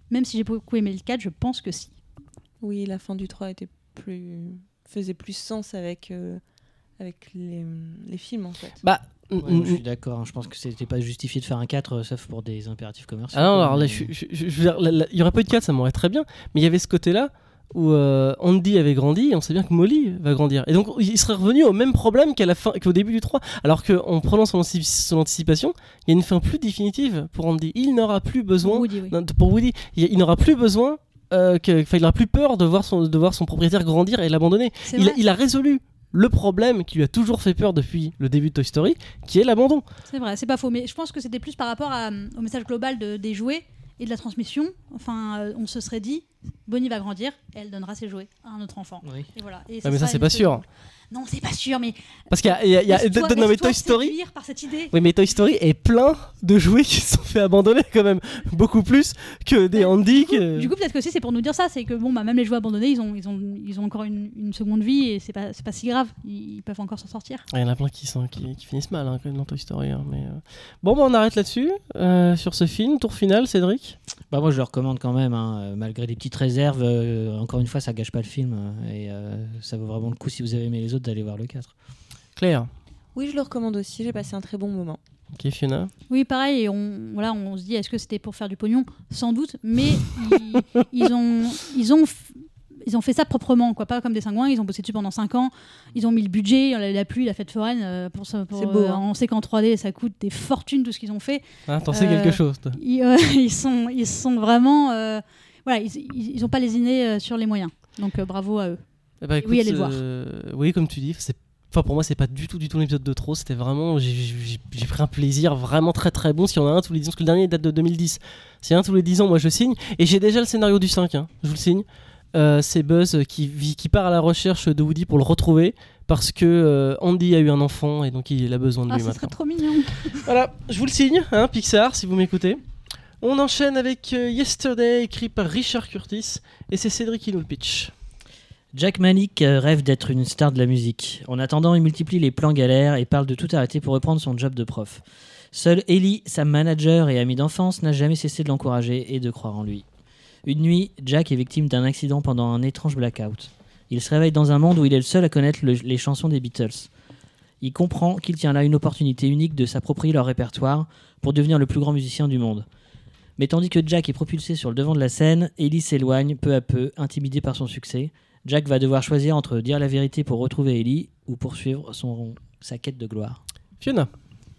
Même si j'ai beaucoup aimé le quatre, je pense que si. Oui, la fin du trois était plus... faisait plus sens avec, euh, avec les, les films, en fait. Bah, Ouais, moi, je suis d'accord, hein. Je pense que c'était pas justifié de faire un quatre, euh, sauf pour des impératifs commerciaux. Ah non, quoi, alors là, mais- je, je- je- je veux dire, là, là, il y aurait pas eu de quatre, ça m'aurait très bien. Mais il y avait ce côté-là où euh, Andy avait grandi et on sait bien que Molly va grandir. Et donc il serait revenu au même problème qu'à la fin, qu'au début du trois. Alors qu'en prenant son, antici- son anticipation, il y a une fin plus définitive pour Andy. Il n'aura plus besoin. Woody, oui. d'un- Pour Woody, il, il n'aura plus besoin. Euh, que, enfin, il n'aura plus peur de voir, son, de voir son propriétaire grandir et l'abandonner. C'est Il, vrai. il a résolu le problème qui lui a toujours fait peur depuis le début de Toy Story, qui est l'abandon. C'est vrai, c'est pas faux. Mais je pense que c'était plus par rapport à, au message global de- des jouets et de la transmission. Enfin, euh, on se serait dit, Bonnie va grandir, et elle donnera ses jouets à un autre enfant. Oui. Et voilà. Et Ah, mais ça, sera c'est une pas espèce sûr. de- Non, c'est pas sûr, mais. Parce qu'il y a, il y a- il y a- Laisse-toi- non, mais laisse-toi Toy Story. séduire par cette idée. Oui, mais Toy Story est plein de jouets qui se sont fait abandonner quand même. Beaucoup plus que des Ouais, Andy. Du coup, que- du coup, peut-être que aussi c'est pour nous dire ça, c'est que bon, bah, même les jouets abandonnés, ils ont, ils ont, ils ont encore une, une seconde vie et c'est pas, c'est pas si grave. Ils, ils peuvent encore s'en sortir. Ah, il y en a plein qui, sont, qui, qui finissent mal hein, quand même dans Toy Story. hein, mais, euh. Bon, bah, on arrête là-dessus. euh, sur ce film, tour final, Cédric. Bah moi je le recommande quand même, hein, euh, malgré des petites réserves. euh, encore une fois, ça gâche pas le film euh, et euh, ça vaut vraiment le coup si vous avez aimé les autres d'aller voir le quatre. Claire. Oui, je le recommande aussi, j'ai passé un très bon moment. Ok, Fiona. Oui, pareil, et on, voilà, on se dit, est-ce que c'était pour faire du pognon? Sans doute, mais ils, ils ont, ils, ont, f- ils ont fait ça proprement, quoi, pas comme des cingouins. Ils ont bossé dessus pendant cinq ans, ils ont mis le budget, la, la pluie, la fête foraine. euh, pour ça, pour, C'est beau, euh, hein. On sait qu'en trois D, ça coûte des fortunes tout ce qu'ils ont fait. Ah, t'en sais Euh, quelque chose, toi. Ils, euh, ils, sont, ils sont vraiment. euh, voilà, ils n'ont pas lésiné euh, sur les moyens. Donc euh, bravo à eux. Eh bah, écoute, oui, allez le voir. euh, oui, comme tu dis, c'est. Enfin, pour moi, c'est pas du tout, du tout l'épisode de trop. C'était vraiment. J'ai, j'ai, j'ai pris un plaisir vraiment très très bon. S'il y en a un tous les dix ans, parce que le dernier date de deux mille dix. S'il y en a un tous les dix ans, moi je signe. Et j'ai déjà le scénario du cinq, hein, je vous le signe. Euh, c'est Buzz qui, vit- qui part à la recherche de Woody pour le retrouver. Parce que euh, Andy a eu un enfant et donc il a besoin de Ah, lui ce maintenant. serait trop mignon. Voilà, je vous le signe, hein, Pixar, si vous m'écoutez. On enchaîne avec euh, Yesterday, écrit par Richard Curtis. Et c'est Cédric qui nous le pitch. Jack Manick euh, rêve d'être une star de la musique. En attendant, il multiplie les plans galères et parle de tout arrêter pour reprendre son job de prof. Seule Ellie, sa manager et amie d'enfance, n'a jamais cessé de l'encourager et de croire en lui. Une nuit, Jack est victime d'un accident pendant un étrange blackout. Il se réveille dans un monde où il est le seul à connaître le- les chansons des Beatles. Il comprend qu'il tient là une opportunité unique de s'approprier leur répertoire pour devenir le plus grand musicien du monde. Mais tandis que Jack est propulsé sur le devant de la scène, Ellie s'éloigne peu à peu, intimidée par son succès. Jack va devoir choisir entre dire la vérité pour retrouver Ellie ou poursuivre son, sa quête de gloire. Fiona.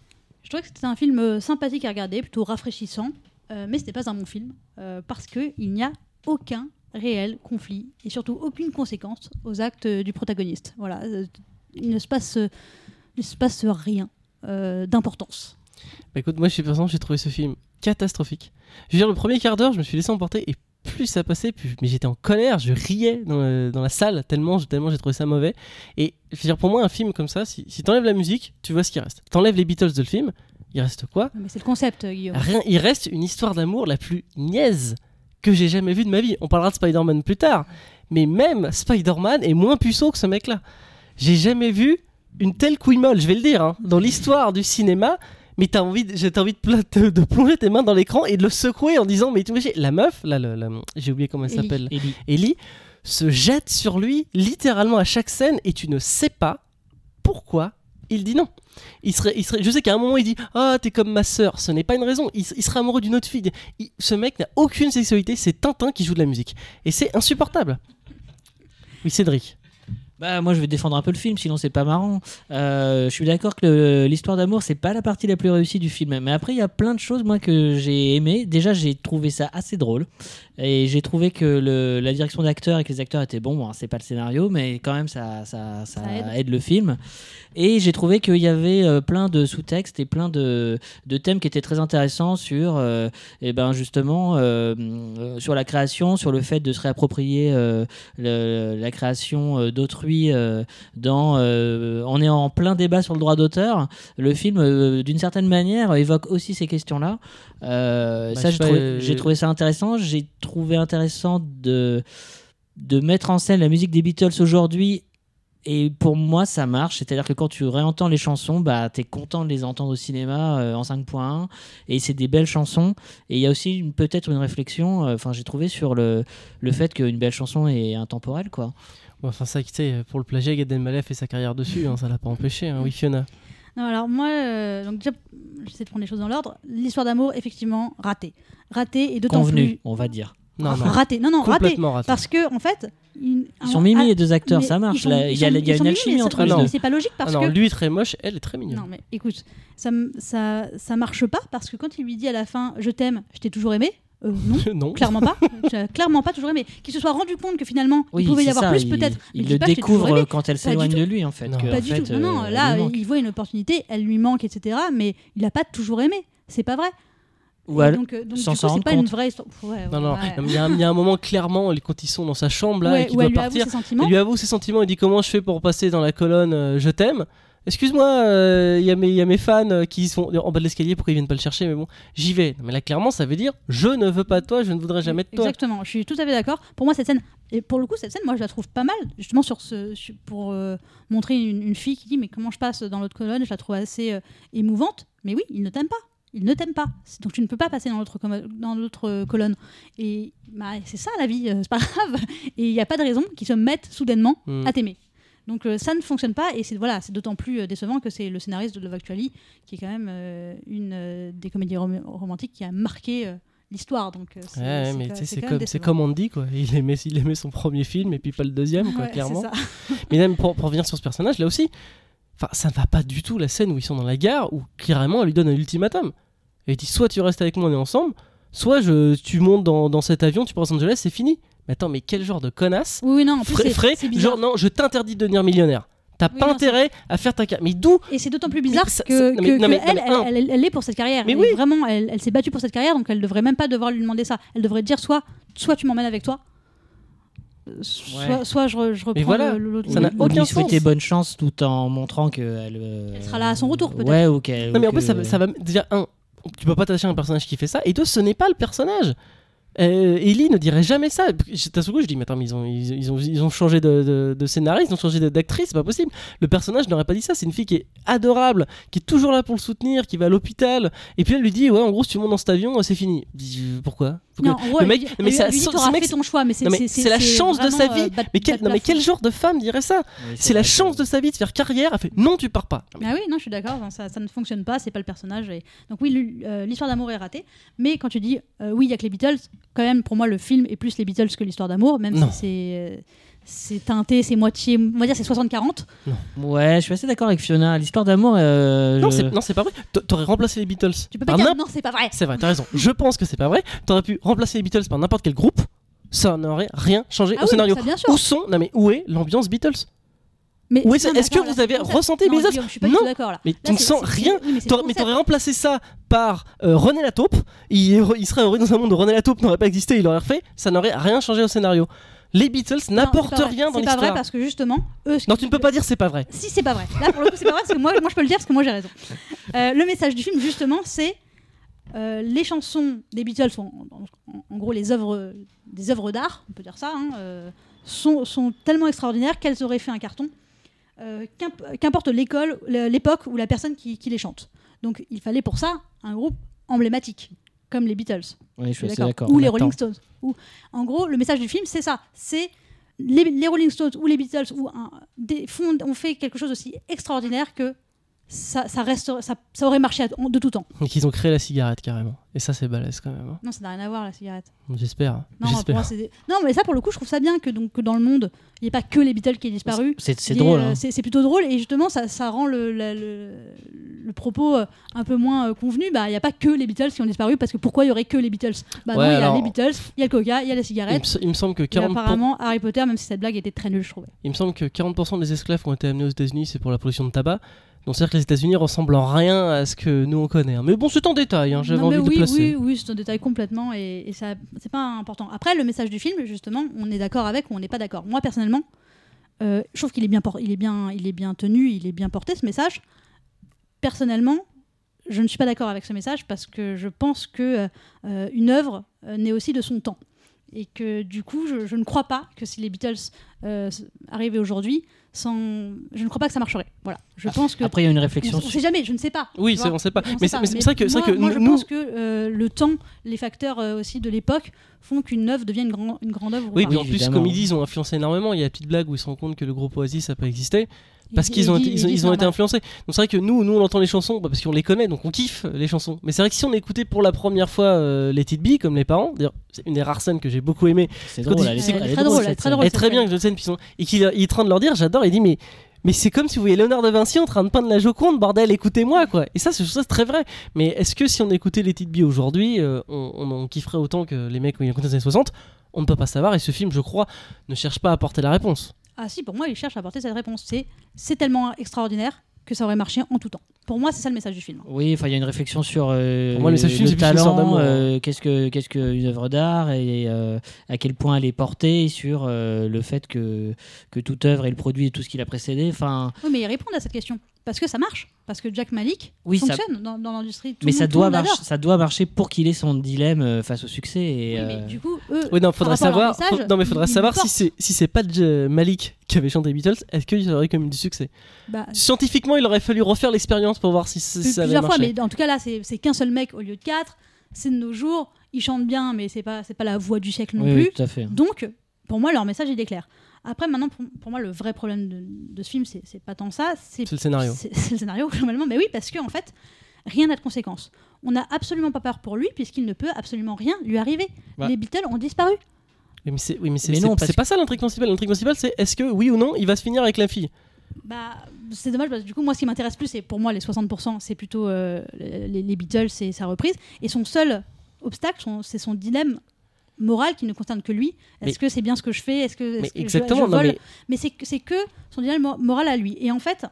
Je trouvais que c'était un film euh, sympathique à regarder, plutôt rafraîchissant, euh, mais c'était pas un bon film euh, parce que il n'y a aucun réel conflit et surtout aucune conséquence aux actes euh, du protagoniste. Voilà, euh, il ne se passe, euh, il ne se passe rien euh, d'importance. Bah écoute, moi, je suis personnellement, j'ai trouvé ce film catastrophique. Je veux dire, le premier quart d'heure, je me suis laissé emporter et plus ça passait, plus... mais j'étais en colère, je riais dans, le- dans la salle tellement, tellement j'ai trouvé ça mauvais. Et je veux dire, pour moi, un film comme ça, si, si t'enlèves la musique, tu vois ce qui reste. T'enlèves les Beatles de le film, il reste quoi? Mais c'est le concept, euh, Guillaume. Rien, il reste une histoire d'amour la plus niaise que j'ai jamais vue de ma vie. On parlera de Spider-Man plus tard, mais même Spider-Man est moins puceau que ce mec-là. J'ai jamais vu une telle couille molle, je vais le dire, hein, dans l'histoire du cinéma. Mais t'as envie, de, j'ai- t'as envie de, pla- de, de plonger tes mains dans l'écran et de le secouer en disant, mais t'imagines, la meuf, là, le- la- j'ai oublié comment elle Ellie. s'appelle, Ellie. Ellie, se jette sur lui littéralement à chaque scène et tu ne sais pas pourquoi il dit non. Il serait, il serait, je sais qu'à un moment il dit ah t'es comme ma sœur, ce n'est pas une raison. Il, il serait amoureux d'une autre fille. Il- ce mec n'a aucune sexualité, c'est Tintin qui joue de la musique et c'est insupportable. Oui, Cédric. Bah moi je vais défendre un peu le film, sinon c'est pas marrant. Euh, je suis d'accord que le- l'histoire d'amour c'est pas la partie la plus réussie du film, mais après il y a plein de choses moi que j'ai aimé. Déjà j'ai trouvé ça assez drôle et j'ai trouvé que le, la direction d'acteurs et que les acteurs étaient bons. Bon, c'est pas le scénario, mais quand même ça, ça, ça, Ça aide. aide le film. Et j'ai trouvé qu'il y avait euh, plein de sous-textes et plein de, de thèmes qui étaient très intéressants sur, euh, eh ben justement, euh, euh, sur la création, sur le fait de se réapproprier euh, le- la création euh, d'autrui. euh, dans, euh, on est en plein débat sur le droit d'auteur. Le film, euh, d'une certaine manière, évoque aussi ces questions-là. Euh, Bah, ça, je j'ai sais pas, trouvé, euh, j'ai trouvé ça intéressant. J'ai trouvé intéressant de, de mettre en scène la musique des Beatles aujourd'hui Et pour moi, ça marche. C'est-à-dire que quand tu réentends les chansons, bah, tu es content de les entendre au cinéma euh, en cinq point un. Et c'est des belles chansons. Et il y a aussi une, peut-être une réflexion, enfin, euh, j'ai trouvé sur le, le fait qu'une belle chanson est intemporelle, quoi. Bon, enfin, ça, tu sais, pour le plagiat, Gad Elmaleh fait sa carrière dessus. Hein, ça l'a pas empêché. Hein. Oui, Fiona. Non, alors moi, euh, donc déjà, j'essaie de prendre les choses dans l'ordre. L'histoire d'amour, effectivement, ratée. Ratée et d'autant Convenu, plus... on va dire. Non, non. Raté. Non, non, raté. Complètement raté. Parce que, en fait... Ils, ils sont mimi, ah, les deux acteurs, mais ça marche. ils sont- Là, il y a, ils sont- il y a ils sont une mimi, alchimie mais entre ça- les Ah deux. non. C'est pas logique parce Ah non, que... lui est très moche, elle est très mignonne. Non, mais écoute, ça, m- ça, ça marche pas parce que quand il lui dit à la fin « Je t'aime, je t'ai toujours aimé euh, », non, non. clairement pas. J'ai clairement pas toujours aimé. Qu'il se soit rendu compte que finalement, Oui, il pouvait y c'est avoir ça, plus il- peut-être. mais Il dis le pas, je t'ai toujours découvre aimé. quand elle Pas s'éloigne du de tout. lui, en fait. Non. que, Pas en du fait, tout. Non, non, euh, là, elle lui manque. il voit une opportunité, elle lui manque, et cetera. Mais il a pas toujours aimé. C'est pas vrai. Ou Et alors- donc, euh, donc sans du s'en coup, c'est rendre pas une compte. vraie histoire. Ouais, Non, non, ouais. il y, a un- il y a un moment clairement, quand ils sont dans sa chambre là, Ouais, et qu'il où doit elle lui avoue partir, ses sentiments. il lui avoue ses sentiments, il dit comment je fais pour passer dans la colonne euh, je t'aime. Excuse-moi, euh, il y, a mes- il y a mes fans euh, qui sont en bas de l'escalier, pourquoi ils viennent pas le chercher, mais bon, j'y vais. Non, mais là clairement ça veut dire je ne veux pas de toi, je ne voudrais jamais de toi. Exactement, je suis tout à fait d'accord. Pour moi, cette scène, et pour le coup, cette scène, moi, je la trouve pas mal, justement sur ce, sur- pour euh, montrer une, une fille qui dit mais comment je passe dans l'autre colonne, je la trouve assez euh, émouvante. Mais oui, il ne t'aime pas. Il ne t'aime pas. C'est- Donc tu ne peux pas passer dans l'autre com- dans l'autre euh, colonne. Et bah, c'est ça la vie, euh, c'est pas grave. Et il n'y a pas de raison qu'ils se mettent soudainement Mm. à t'aimer. Donc euh, ça ne fonctionne pas et c'est voilà, c'est d'autant plus euh, décevant que c'est le scénariste de Love Actually qui est quand même euh, une euh, des comédies rom- romantiques qui a marqué euh, l'histoire. Donc euh, c'est, Ouais, c'est mais quand- tu sais, c'est c'est quand comme, même c'est décevant. comme Andy quoi. Il aimait, il aimait son premier film et puis pas le deuxième quoi, Ouais, clairement. c'est ça. Mais même pour, pour revenir sur ce personnage là aussi, enfin ça ne va pas du tout la scène où ils sont dans la gare où carrément elle lui donne un ultimatum. Elle dit soit tu restes avec moi on est ensemble, soit je, tu montes dans, dans cet avion, tu pars à Los Angeles, c'est fini. Mais attends, mais quel genre de connasse. Oui, oui, non, en plus, Frais, c'est, frais, c'est bizarre. genre non, je t'interdis de devenir millionnaire. T'as Oui, pas non, intérêt à faire ta carrière. Mais d'où Et c'est d'autant plus bizarre Mais ça- que, ça- non, mais- que- non, mais- que non, elle, mais un. elle, elle, elle est pour cette carrière. Mais Elle oui. est Vraiment, elle, elle s'est battue pour cette carrière, donc elle devrait même pas devoir lui demander ça. Elle devrait dire soit, soit tu m'emmènes avec toi, euh, soit, Ouais. soit je, re- je reprends voilà, le- l'autre. ça n'a Ou aucun lui souhaiter sens. bonne chance tout en montrant qu'elle euh, Elle sera là à son retour, peut-être. Ouais, ou qu'elle- Non mais ou en plus ça, que- va- ça va déjà un, tu peux pas t'attacher à un personnage qui fait ça et deux ce n'est pas le personnage. Euh, Ellie ne dirait jamais ça. T'as ce coup je dis mais attends mais ils ont ils, ils ont ils ont changé de, de, de scénariste, ils ont changé de- d'actrice, c'est pas possible. Le personnage n'aurait pas dit ça. C'est une fille qui est adorable, qui est toujours là pour le soutenir, qui va à l'hôpital et puis elle lui dit ouais en gros si tu montes dans cet avion c'est fini. Je dis, Pourquoi Faut que- Non, en gros, le elle mec, lui dit- mais elle c'est lui dit, ce t'auras mec, fait ton choix, mais c'est, non, mais c'est, c'est la chance de sa vraiment, vie. euh, bas- mais quel, bas de non, mais plafond. quel genre de femme dirait ça? Oui, C'est la vrai chance que- de sa vie de faire carrière. Elle fait non tu pars pas. Ah oui, non, je suis d'accord, non, ça, ça ne fonctionne pas, c'est pas le personnage. Et... Donc oui, l'u- euh, l'histoire d'amour est ratée, mais quand tu dis euh, oui, il y a que les Beatles, quand même, pour moi, le film est plus les Beatles que l'histoire d'amour, même Non. si c'est, euh, c'est teinté, c'est moitié, on va dire c'est soixante quarante. Ouais, je suis assez d'accord avec Fiona. L'histoire d'amour. euh, Non je- c'est non c'est pas vrai. T'a- T'aurais remplacé les Beatles Tu peux pas par dire n'importe- non, c'est pas vrai. C'est vrai, t'as raison. Je pense que c'est pas vrai. T'aurais pu remplacer les Beatles par n'importe quel groupe. Ça n'aurait rien changé Ah au oui, scénario. ça, bien sûr. Où sont Non mais où est l'ambiance Beatles? Mais Où est- c'est un est-ce que accord, vous là, avez c'est pour ça- ressenti les non, Beatles Guillaume, je suis pas Non. du tout d'accord là. Mais Là, tu ne c'est- sens c'est- rien. oui, mais c'est T'aurais- le mais concept. t'aurais remplacé ça par euh, René Lataupe. Il, est re- il serait heureux dans un monde où René Lataupe n'aurait pas existé. Il l'aurait refait. Ça n'aurait rien changé au scénario. Les Beatles Non, n'apportent c'est pas vrai. rien dans C'est pas vrai l'histoire. parce que justement, eux. ce Non, qui- tu ne peux pas dire c'est pas vrai. Si, c'est pas vrai. Là, pour le coup, c'est pas vrai parce que moi, moi je peux le dire parce que moi j'ai raison. Euh, le message du film, justement, c'est euh, les chansons des Beatles, sont, en, en- en gros, les œuvres, des œuvres d'art, on peut dire ça, hein, euh, sont, sont tellement extraordinaires qu'elles auraient fait un carton, euh, qu'imp- qu'importe l'école, l'époque ou la personne qui, qui les chante. Donc, il fallait pour ça un groupe emblématique, comme les Beatles. Ouais, je suis assez D'accord. d'accord. Ou les Attends. Rolling Stones. Ou, en gros, le message du film, c'est ça. C'est les, les Rolling Stones ou les Beatles ou un, des, font, ont fait quelque chose aussi extraordinaire que ça, ça, reste, ça, ça aurait marché à- de tout temps. Donc ils ont créé la cigarette carrément. Et ça c'est balèze quand même. hein. Non, ça n'a rien à voir, la cigarette. J'espère. Non, pour J'espère. moi, c'est des- non, mais ça, pour le coup, je trouve ça bien que, donc, que dans le monde, il n'y ait pas que les Beatles qui aient disparu. C'est c'est Il y ait, drôle. euh, hein. c'est, c'est plutôt drôle et justement, ça, ça rend le, la- le, le propos euh, un peu moins euh, convenu. Bah, il n'y a pas que les Beatles qui ont disparu parce que pourquoi il y aurait que les Beatles? Bah non, Ouais, il y a alors- les Beatles, il y a le Coca, il y a la Il me, cigarette. s- il me semble que Et quarante pour- apparemment, Harry Potter, même si cette blague était très nulle, je trouvais. il me semble que quarante pour cent des esclaves qui ont été amenés aux États-Unis, c'est pour la production de tabac. Donc c'est-à-dire que les États-Unis ressemblent en rien à ce que nous on connaît. hein. Mais bon, c'est en détail. hein, J'avais Non, mais envie oui, de placer. oui, oui, c'est un détail complètement et, et ça, c'est pas important. Après, le message du film, justement, on est d'accord avec ou on n'est pas d'accord. Moi, personnellement, euh, je trouve qu'il est bien, por- il est bien, il est bien tenu, il est bien porté ce message. Personnellement, je ne suis pas d'accord avec ce message parce que je pense que euh, une œuvre euh, naît aussi de son temps et que du coup, je, je ne crois pas que si les Beatles euh, arrivaient aujourd'hui, sans... Je ne crois pas que ça marcherait. Voilà. Je pense que... Après, il y a une réflexion. On ne sait jamais, je ne sais pas. Oui, tu c'est, vois. on sait pas. On Mais, sait c'est, pas. mais c'est vrai que, moi, c'est vrai que moi, nous, je pense que euh, le temps, les facteurs euh, aussi de l'époque font qu'une œuvre devienne une, grand, une grande œuvre. oui, ou puis pas. en plus, évidemment. comme ils disent, ils ont influencé énormément. Il y a une petite blague où ils se rendent compte que le groupe Oasis n'a pas existé. Parce Il- qu'ils il ont, dit- été, ils, il ont, dit ils c'est ont été normal. influencés. Donc c'est vrai que nous, nous on entend les chansons bah, parce qu'on les connaît, donc on kiffe les chansons. Mais c'est vrai que si on écoutait pour la première fois euh, Let It Be, comme les parents, d'ailleurs c'est une des rares scènes que j'ai beaucoup aimé, C'est Quand drôle, il- elle est, c'est- elle est très drôle, drôle, cette très scène. drôle. elle est très bien avec Jane Pisson, et qu'il il est en train de leur dire, j'adore, il dit mais mais c'est comme si vous voyez Léonard de Vinci en train de peindre la Joconde, bordel, écoutez-moi quoi. Et ça c'est ça, c'est très vrai. Mais est-ce que si on écoutait Let It Be aujourd'hui, euh, on, on en kifferait autant que les mecs où ils écoutent dans les années soixante? On ne peut pas savoir, et ce film, je crois, ne cherche pas à apporter la réponse. Ah si, pour moi, il cherche à apporter cette réponse. C'est, c'est tellement extraordinaire que ça aurait marché en tout temps. Pour moi, c'est ça le message du film. Oui, enfin, il y a une réflexion sur euh, Pour moi, le message du film, le c'est plus une histoire talent, d'amour, hein. euh, qu'est-ce que qu'est-ce qu'une œuvre d'art et euh, à quel point elle est portée sur euh, le fait que que toute œuvre est le produit de tout ce qui l'a précédé. Enfin, Oui, mais ils répondent à cette question. Parce que ça marche. Parce que Jack Malik Oui, ça- fonctionne dans, dans l'industrie. Tout mais le ça monde- tout doit le monde marcher, l'adore. ça doit marcher pour qu'il ait son dilemme euh, face au succès. Et, Oui, euh, mais du coup, eux, Oui, non, par faudrait rapport à leur savoir. message, faut- non, mais faudrait ils- ils savoir le si c'est si c'est pas J- Malik qui avait chanté Beatles, est-ce qu'il y aurait quand même du succès. bah, Scientifiquement, il aurait fallu refaire l'expérience pour voir si, si plus- ça avait plusieurs fois, marché. mais en tout cas là, c'est, c'est qu'un seul mec au lieu de quatre. C'est de nos jours. Ils chantent bien, mais c'est pas, c'est pas la voix du siècle non oui, plus. oui, tout à fait. Donc, pour moi, leur message il est clair. Après, maintenant, pour, pour moi, le vrai problème de, de ce film, c'est, c'est pas tant ça, c'est, C'est le scénario. c'est, c'est le scénario globalement. Mais oui, parce que en fait, rien n'a de conséquences. On n'a absolument pas peur pour lui, puisqu'il ne peut absolument rien lui arriver. Bah. Les Beatles ont disparu. Oui, mais c'est, oui, mais c'est, Mais c'est- non, c'est parce pas ça l'intrigue principale. L'intrigue principale, c'est est-ce que oui ou non, il va se finir avec la fille. Bah, c'est dommage parce que du coup, moi, ce qui m'intéresse plus, c'est pour moi les soixante pour cent, c'est plutôt euh, les, les Beatles et sa reprise. Et son seul obstacle, son- c'est son dilemme moral qui ne concerne que lui. Est-ce Mais- que c'est bien ce que je fais? Est-ce que, est-ce Mais que je- exactement. je, non, vole mais mais c'est que, c'est que son dilemme mo- moral à lui. Et en fait,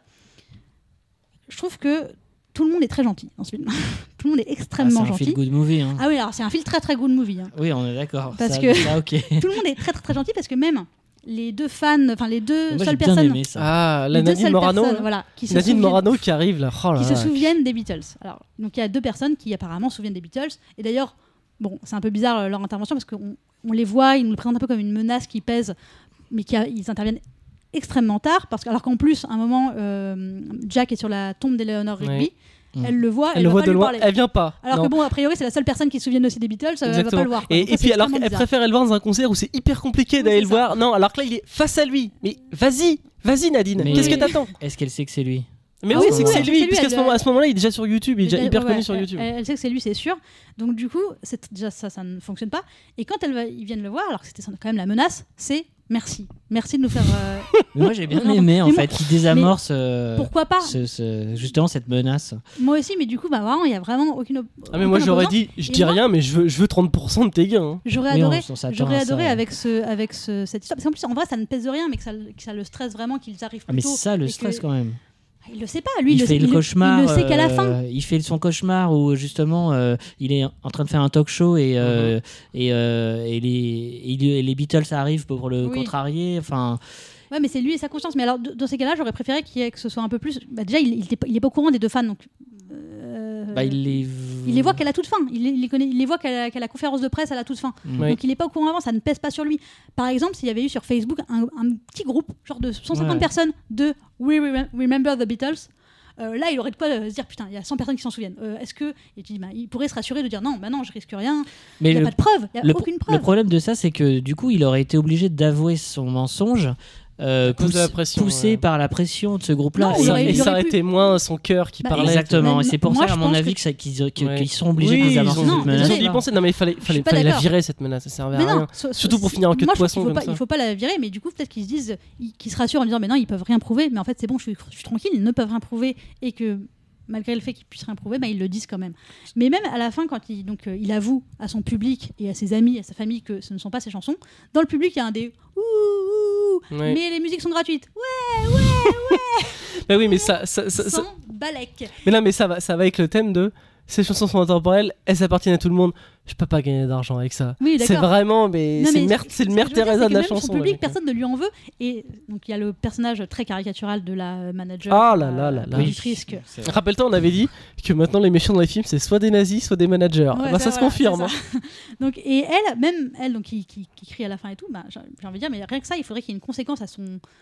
je trouve que tout le monde est très gentil dans ce film. Tout le monde est Ah, extrêmement c'est un gentil. feel good movie. Hein. Ah oui, alors c'est un film très très good movie. hein. Oui, on est d'accord. Parce ça, que- ça, ok. Tout le monde est très très très gentil parce que même les deux fans, enfin les deux Moi, j'ai seules bien personnes, aimé ça. ah, la les deux Nadine seules Morano, personnes, là. voilà, qui se Nadine souviennent- Morano qui arrive là. Oh là qui se là. souviennent des Beatles. Alors, donc il y a deux personnes qui apparemment se souviennent des Beatles. Et d'ailleurs, bon, c'est un peu bizarre euh, leur intervention parce qu'on on les voit, ils nous le présentent un peu comme une menace qui pèse, mais qui a- ils interviennent extrêmement tard. Parce que, alors qu'en plus, à un moment, euh, Jack est sur la tombe d'Eleanor Rigby. Ouais. Mm. Elle le voit, elle, Elle le va voit pas de lui loin, parler. elle vient pas. Alors Non. que bon, a priori, c'est la seule personne qui se souvienne aussi des Beatles, euh, elle va pas Exactement. le voir. quoi. Et, Donc et ça, puis c'est alors extrêmement qu'elle bizarre. préfère aller le voir dans un concert où c'est hyper compliqué Oui, d'aller c'est le ça. voir. Non, alors que là il est face à lui. Mais vas-y, vas-y Nadine. Mais- Qu'est-ce que Oui. t'attends? Est-ce qu'elle sait que c'est lui? Mais Ah oui, oui, c'est que oui, c'est oui, lui, c'est lui, puisqu'à elle ce moment, doit- à ce moment-là, il est déjà sur YouTube, il est déjà Elle- hyper ouais, connu sur elle- YouTube. Elle, elle sait que c'est lui, c'est sûr. Donc du coup, c'est déjà ça, ça ne fonctionne pas. Et quand elle va, ils viennent le voir, alors que c'était quand même la menace, c'est merci, merci de nous faire. euh, Mais moi, j'ai bien Non, aimé en mais fait, qui désamorce euh, Pourquoi pas? ce- ce- justement cette menace. Moi aussi, mais du coup, bah vraiment, il y a vraiment aucune. op- Ah mais moi aucun j'aurais opposant. dit, je Et dis moi- rien, mais je veux, je veux trente pour cent de tes gains. hein. J'aurais Oui, on- adoré, on s'attend j'aurais à ça, adoré ouais. avec ce, avec ce, cette histoire. Parce qu'en plus, en vrai, ça ne pèse de rien, mais que ça, que ça le stresse vraiment, qu'ils arrivent Ah, mais plus tôt. c'est ça le et stress que- quand même. Il le sait pas, lui, il, il, le fait sait, le il, cauchemar. il le sait qu'à la fin. euh, il fait son cauchemar où justement euh, il est en train de faire un talk show et, euh, et, euh, et les, et les- les Beatles arrivent pour le Oui. contrarier. Enfin, Ouais, mais c'est lui et sa conscience. Mais alors, de- dans ces cas-là, j'aurais préféré qu'il y ait- que ce soit un peu plus. Bah, déjà, il, il, était pas- il est pas au courant des deux fans, donc. euh, bah, il les. il les voit qu'à la toute fin. Il les, il les connaît, il les voit qu'à la, qu'à la conférence de presse à la toute fin. Mm. Oui. Donc il n'est pas au courant avant, ça ne pèse pas sur lui. Par exemple, s'il y avait eu sur Facebook un, un petit groupe, genre de cent cinquante Ouais. personnes, de We Re- Remember the Beatles, euh, là il aurait de quoi euh, se dire putain, il y a cent personnes qui s'en souviennent. Euh, Est-ce que. Et tu dis, bah, il pourrait se rassurer de dire non, bah non, je risque rien. Mais Il n'y a le, pas de preuve, il n'y a le, pro- aucune le preuve. problème de ça, c'est que du coup, il aurait été obligé d'avouer son mensonge. Euh, À cause de poussé la pression, poussé ouais. par la pression de ce groupe-là. Non, Et il ça- aurait- et il ça aurait aurait pu- été moins son cœur qui Bah, parlait. Exactement, Mais et c'est pour moi, ça, à je mon pense avis, que- que ça- qu'ils qu'ils- Ouais. qu'ils sont obligés Oui, de ils désamorcer ont, cette Non, ils ont menace. désolé. dû y penser. Non mais il fallait, suis fallait, pas fallait la d'accord. virer cette menace, ça servait à Mais rien. non, so- so- Surtout pour c'est- finir en queue de moi, je pense poisson qu'il faut comme pas, ça. il faut pas la virer, mais du coup, peut-être qu'ils se disent, ils- qu'ils se rassurent en disant, mais non, ils peuvent rien prouver, mais en fait, c'est bon, je suis, je suis tranquille, ils ne peuvent rien prouver, et que malgré le fait qu'ils puissent rien prouver, bah, ils le disent quand même. Mais même à la fin, quand il, donc, euh, il avoue à son public et à ses amis, à sa famille que ce ne sont pas ses chansons, dans le public, il y a un des ouh, ouh, Ouais. mais les musiques sont gratuites. Ouais, Bah oui, mais ça, ça, ça- ça- sans balèque. mais là, mais ça va, ça va avec le thème de ces chansons sont intemporelles, elles appartiennent à tout le monde. Je peux pas gagner d'argent avec ça. Oui, C'est d'accord. vraiment, mais Non, c'est mais le mère, ce- c'est le ce mère que je veux dire, Teresa c'est de que la même chanson. Son le public, mec. personne ne lui en veut. Et donc il y a le personnage très caricatural de la euh, manager. Ah là là là là. productrice que- Rappelle-toi, on avait dit que maintenant les méchants dans les films, c'est soit des nazis, soit des managers. Ouais, bah, ça, se voilà, confirme. c'est ça. Donc, et elle, même elle, donc, qui, qui, qui crie à la fin et tout, bah, j'ai j'ai envie de dire, mais rien que ça, il faudrait qu'il y ait une conséquence à son,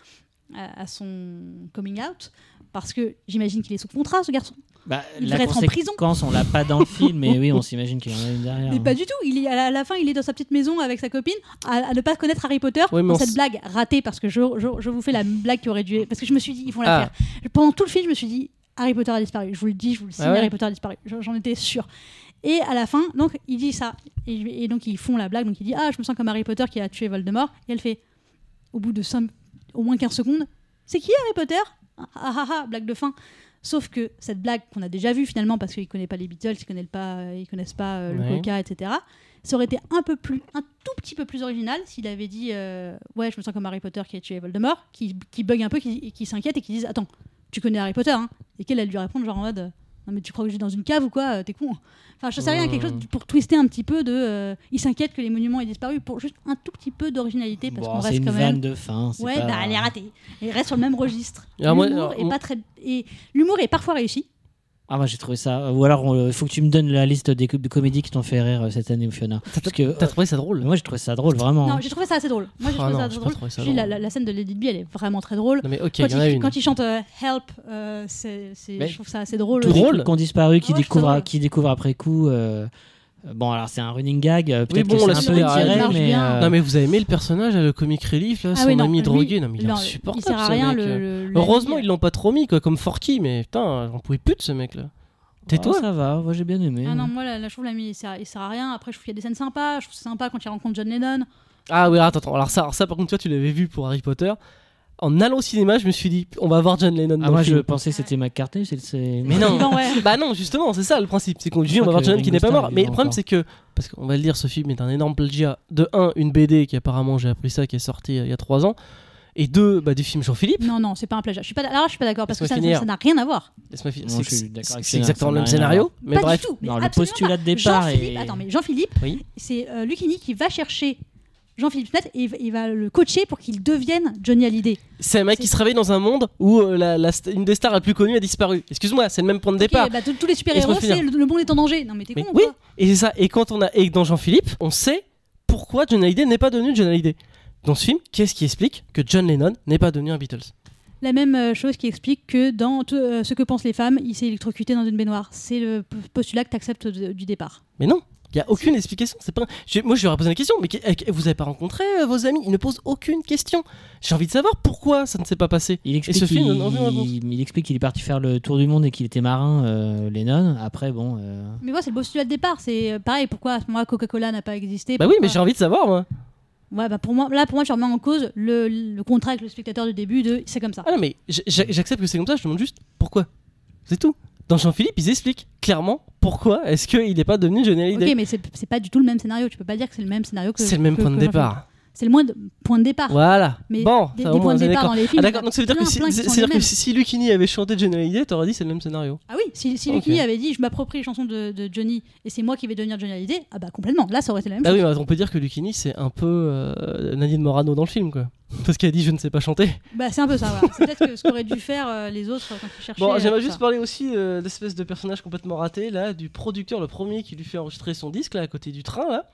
à, à son coming out, parce que j'imagine qu'il est sous contrat, ce garçon. Bah, Il la devrait être en prison. conséquence, on l'a pas dans le film, mais oui, on s'imagine qu'il y en a une derrière. Mais pas du tout. Il est, à, la, à la fin, il est dans sa petite maison avec sa copine, à, à ne pas connaître Harry Potter. Oui, mais dans on cette s- blague ratée, parce que je, je, je vous fais la blague qui aurait dû... Parce que je me suis dit, ils vont la Ah. faire. Pendant tout le film, je me suis dit, Harry Potter a disparu. Je vous le dis, je vous le signe, Ah ouais Harry Potter a disparu. J'en j'en étais sûre. Et à la fin, donc, il dit ça. Et, et donc, ils font la blague. Donc, il dit, ah, je me sens comme Harry Potter qui a tué Voldemort. Et elle fait, au bout de cinq, au moins quinze secondes, c'est qui Harry Potter? Ah ah ah, ah, blague de fin. Sauf que cette blague qu'on a déjà vue finalement, parce qu'ils ne connaissent pas les Beatles, ils ne connaissent pas, euh, ils connaissent pas euh, le Ouais. Coca, et cetera. Ça aurait été un peu plus, un tout petit peu plus original s'il avait dit, euh, ouais, je me sens comme Harry Potter qui a tué Voldemort, qui, qui bug un peu, qui, qui s'inquiète et qui dise, attends, tu connais Harry Potter, hein? Et qu'elle elle lui répond genre en mode, non mais tu crois que je vis dans une cave ou quoi? T'es con. Enfin, je sais rien, quelque chose pour twister un petit peu de, euh, il s'inquiète que les monuments aient disparu pour juste un tout petit peu d'originalité parce Bon, qu'on c'est reste une quand vanne même. de fin. c'est Ouais, pas- bah elle est ratée. Elle reste sur le même registre. Alors moi, L'humour alors, est on- pas très et l'humour est parfois réussi. Ah, moi j'ai trouvé ça. Ou alors, il faut que tu me donnes la liste des co- des comédies qui t'ont fait rire euh, cette année, Fiona. Parce que T'as euh, trouvé ça drôle? moi j'ai trouvé ça drôle, vraiment. Non, j'ai trouvé ça assez drôle. Moi, j'ai Ah trouvé non, ça j'ai assez pas drôle. trouvé ça Je dis, la, drôle. la- la scène de Lady Di, elle est vraiment très drôle. Non mais ok, Quand il y en a il, une. quand il chante euh, Help, euh, c'est, c'est- Mais je trouve ça assez drôle. Tous aussi. les drôle. trucs qui ont disparu, qui, Ouais, je découvrent, trouve qui découvrent après coup. euh, Bon, alors c'est un running gag. euh, Peut-être bon, que on c'est l'a un su, peu il étiré, marche mais. bien. euh, Non mais vous avez aimé le personnage, là, le comic relief, là, Ah son oui, non, ami lui- drogué? Non mais il est non, insupportable. il sert à ce rien. mec, Le, euh. le- le- Heureusement l'ami, ils l'ont pas trop mis quoi, comme Forky, mais putain, j'en pouvais plus de ce mec là. oh, Tais-toi. ça va, moi j'ai bien aimé. Ah non, moi, là, là, je trouve l'ami, il sert, il sert à rien. Après, je trouve qu'il y a des scènes sympas. Je trouve que c'est sympa quand il rencontre John Lennon. Ah oui, attends, attends. Alors ça, alors ça par contre toi tu l'avais vu pour Harry Potter. En allant au cinéma, je me suis dit on va voir John Lennon Ah, dans moi le je film. pensais que c'était McCartney. c'est- c'est- Mais non. Vivant, ouais. Bah non, justement, c'est ça le principe, c'est qu'on dit Je on va crois voir que John qui Ringo n'est pas Starr mort. est Mais le vivant problème encore. c'est que, parce qu'on va le dire, ce film est un énorme plagiat. De un, une B D qui apparemment j'ai appris ça, qui est sortie euh, il y a trois ans. Et deux, bah, du film Jean-Philippe. Non, non, c'est pas un plagiat. Je suis pas, alors, je suis pas d'accord parce que Laisse-moi ça finir. ça n'a rien à voir. Laisse-moi finir. Non, C'est je suis d'accord c'est- avec c'est Fiona, exactement ça le n'a même rien à scénario. voir. Mais pas bref. du tout. Mais Non, le absolument postulat pas. de départ Jean-Philippe, est- attends, mais Jean-Philippe, Oui. c'est euh, Lucchini qui va chercher Jean-Philippe Smith et il va- il va le coacher pour qu'il devienne Johnny Hallyday. C'est un mec qui se réveille dans un monde où euh, la, la st- une des stars la plus connue a disparu. Excuse-moi, c'est le même point de départ. Ok, bah, tous- tous les super-héros, Laisse-moi finir. c'est le, le monde est en danger. Non, mais t'es Mais con oui, ou quoi? et c'est ça. Et quand on a et dans Jean-Philippe, on sait pourquoi John Hallyday n'est pas devenu John Hallyday. Dans ce film, qu'est-ce qui explique que John Lennon n'est pas devenu un Beatles? La même euh, chose qui explique que dans tout, euh, ce que pensent les femmes, il s'est électrocuté dans une baignoire. C'est le p- postulat que tu acceptes du départ. Mais non, il y a aucune explication. C'est pas. je- Moi, je lui aurais posé la question. Mais que- vous avez pas rencontré euh, vos amis? Ils ne posent aucune question. J'ai envie de savoir pourquoi ça ne s'est pas passé. Il explique ce film qu'il donne envie de réponse. il explique qu'il est parti faire le tour du monde et qu'il était marin, euh, Lennon. Après, bon. euh, Mais moi, c'est le postulat de départ. C'est euh, pareil, pourquoi à ce moment-là Coca-Cola n'a pas existé? Bah oui, mais pourquoi- j'ai envie de savoir moi. Ouais, bah pour moi, là, pour moi, tu remets en cause le, le contrat avec le spectateur du début de c'est comme ça. Ah non, mais j- j- j'accepte que c'est comme ça. Je demande juste pourquoi. C'est tout. Dans Jean-Philippe, ils expliquent clairement pourquoi est-ce qu'il n'est pas devenu Johnny Hallyday. Ok, mais c'est c'est pas du tout le même scénario. Tu peux pas dire que c'est le même scénario que. C'est le même que- point de que départ. Jean-Philippe. C'est le moins de point de départ. Voilà. Mais bon, des, ça, des au moins, points de on est départ d'accord. dans les films. Ah d'accord, donc ça veut dire que plein, si, plein qui c'est- sont c'est-à-dire les que mêmes. si si Lucchini avait chanté Johnny Hallyday, t'aurais dit c'est le même scénario. Ah oui, si, si Ok. Lucchini avait dit je m'approprie les chansons de, de Johnny et c'est moi qui vais devenir Johnny Hallyday, ah bah complètement. Là, ça aurait été la même Ah chose. oui, mais on peut dire que Lucchini c'est un peu euh, Nadine Morano dans le film quoi. Parce qu'elle a dit je ne sais pas chanter. Bah c'est un peu ça. Voilà. C'est peut-être que ce qu'auraient dû faire euh, les autres quand ils cherchaient. Bon, euh, j'aimerais tout juste ça. parler aussi euh, d'espèce de personnage complètement raté là, du producteur, le premier qui lui fait enregistrer son disque là à côté du train là.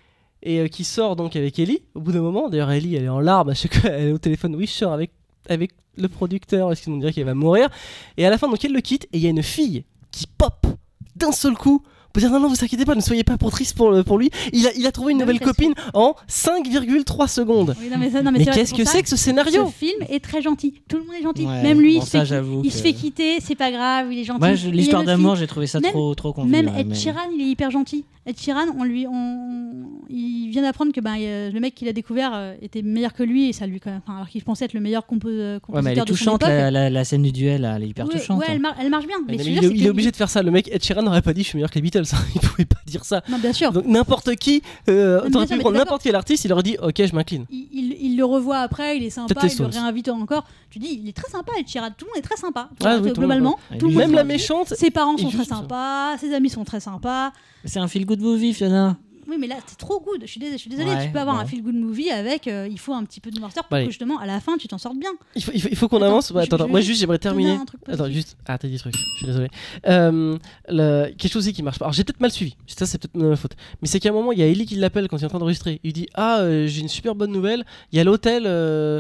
Et euh, qui sort donc avec Ellie au bout d'un moment. D'ailleurs, Ellie elle est en larmes à chaque fois, elle est au téléphone. Oui, je sors avec, avec le producteur, parce qu'on dirait qu'elle va mourir. Et à la fin, donc elle le quitte et il y a une fille qui pop d'un seul coup. On peut dire non, non, vous inquiétez pas, ne soyez pas pour triste pour, le- pour lui. Il a, il a trouvé une Non, nouvelle mais ça, copine en cinq virgule trois secondes. Oui, non, mais ça- non, mais Mais c'est vrai, qu'est-ce pour que ça, c'est que ce scénario? Ce film est très gentil. Tout le monde est gentil. Ouais, Même lui, bon, il, se ça, fait, j'avoue il que- se fait quitter, c'est pas grave, il est gentil. Moi, je- Et l'histoire le d'amour, film- j'ai trouvé ça même- trop, trop convenu. Même ouais, Ed mais- Sheeran, il est hyper gentil. Ed Sheeran, on lui, on, il vient d'apprendre que ben, euh, le mec qu'il a découvert euh, était meilleur que lui et ça lui, quand même- enfin, alors qu'il pensait être le meilleur compo- euh, compositeur Ouais, mais elle est de son touchante, époque. la, la, la scène du duel, là, elle est hyper Ouais, touchante. ouais, hein. elle, mar- elle marche bien. Mais, Mais ce que il, je est, veux dire, il c'est est que- obligé de faire ça. Le mec Ed Sheeran n'aurait pas dit je suis meilleur que les Beatles. Il pouvait pas dire ça. Non, bien sûr. Donc n'importe qui, euh, mais t'aurais bien sûr, pu mais prendre t'es n'importe quel artiste, il aurait dit ok je m'incline. Il, il- il le revoit après, il est sympa, Peut-être les il le Stones. réinvite encore. Tu dis, il est très sympa, Ed Sheeran. Tout le monde est très sympa. Ah oui, tout le Globalement, monde. tout le monde Même est la gentil. méchante. Ses parents est sont très juste- sympas, ses amis sont très sympas. C'est un feel-good movie, Fiona. Oui, mais là, c'est trop good. Je suis, dés- je suis désolée. Ouais, tu peux avoir bon. un feel-good movie avec. euh, il faut un petit peu de noirceur pour Bah, allez. que justement, à la fin, tu t'en sortes bien. Il faut, il faut, il faut qu'on Attends, avance. Ouais, je- attends, attends, je moi vais juste j'aimerais Donner terminer. un truc Attends, positif. juste. Ah, t'as dit truc. Je suis désolé. Euh, le... Quelque chose aussi qui marche pas. Alors j'ai peut-être mal suivi. Ça, c'est peut-être ma faute. Mais c'est qu'à un moment, il y a Ellie qui l'appelle quand il est en train d'enregistrer. Il lui dit ah, euh, j'ai une super bonne nouvelle. Il y a l'hôtel. euh,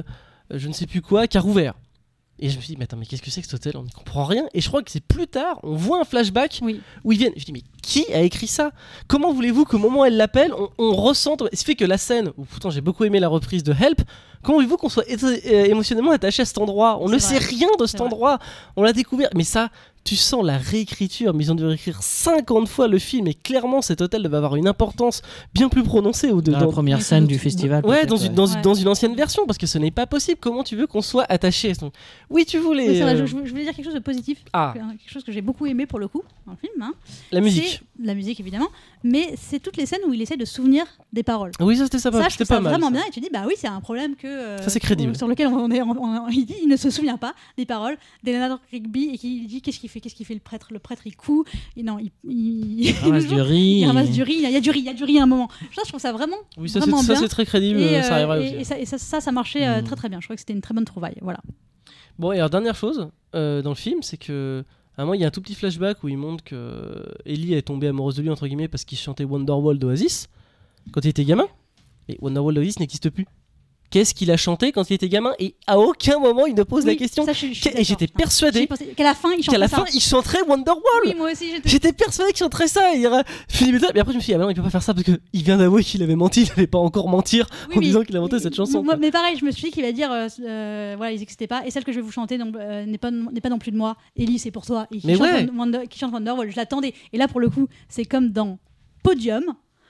euh, je ne sais plus quoi, qui a rouvert. Et je me suis dit, mais attends, mais qu'est-ce que c'est que cet hôtel ? On ne comprend rien. Et je crois que c'est plus tard, on voit un flashback Oui. où ils viennent. Je dis, mais qui a écrit ça ? Comment voulez-vous qu'au moment où elle l'appelle, on, on ressente. Ce fait que la scène, où pourtant j'ai beaucoup aimé la reprise de Help, comment voulez-vous qu'on soit é- euh, émotionnellement attaché à cet endroit ? On C'est ne vrai. sait rien de cet C'est vrai. endroit. On l'a découvert. Mais ça, tu sens la réécriture. Mais ils ont dû réécrire cinquante fois le film. Et clairement, cet hôtel devait avoir une importance bien plus prononcée au Dans la dedans. première Oui, scène sans du doute. festival. Ouais, peut-être, dans une, dans, une, Ouais. dans une ancienne version, parce que ce n'est pas possible. Comment tu veux qu'on soit attaché ? Donc, oui, tu voulais. Oui, c'est vrai, euh, je, je voulais dire quelque chose de positif, Ah, quelque chose que j'ai beaucoup aimé pour le coup dans le film. Hein. la musique. C'est la musique évidemment, mais c'est toutes les scènes où il essaie de se souvenir des paroles. Oui, ça c'était sympa. Ça, je C'était trouve ça pas mal. vraiment ça. bien. Et tu dis, bah oui, c'est un problème que euh, Ça, c'est crédible. sur lequel on est. on- on- il dit, il ne se souvient pas des paroles d'Eleanor Rigby et qui dit qu'est-ce qu'il fait, qu'est-ce qu'il fait le prêtre, le prêtre il coud, et non, il, il, Il ramasse du riz. il ramasse et- du riz, il y a du riz, il y a du riz à un moment. Ça, je trouve ça vraiment, Oui, ça vraiment c'est, ça, bien. c'est très crédible. Et, ça euh, arrivera et- aussi. et ça, et ça, ça, ça marchait euh, Mm. très très bien. Je crois que c'était une très bonne trouvaille. Voilà. Bon, et alors dernière chose euh, dans le film, c'est que à un moment il y a un tout petit flashback où il montre que Ellie est tombée amoureuse de lui entre guillemets parce qu'il chantait Wonderwall d'Oasis quand il était gamin. Et Wonderwall d'Oasis n'existe plus. Qu'est-ce qu'il a chanté quand il était gamin ? Et à aucun moment il ne pose la Oui, question. ça, je suis- je suis Et j'étais d'accord. J'y persuadé pensais- qu'à la fin, il qu'à la chantait fin ça. il chanterait Wonderwall. Oui, moi aussi, j'étais. J'étais persuadé qu'il chanterait ça. Et il y aurait Philippe Beta- Mais après je me suis dit, ah bah non, il peut pas faire ça parce qu'il vient d'avouer qu'il avait menti. Il n'allait pas encore mentir Oui, en mais- disant qu'il a inventé mais- cette chanson. moi- quoi. mais pareil, je me suis dit qu'il va dire, euh, euh, voilà, ils n'existaient pas. Et celle que je vais vous chanter donc, euh, n'est pas, n'est pas non plus de moi. Ellie, c'est pour toi. Et qui Mais chante ouais. Wonder- qui chante Wonderwall. Je l'attendais. Et là, pour le coup, c'est comme dans Podium,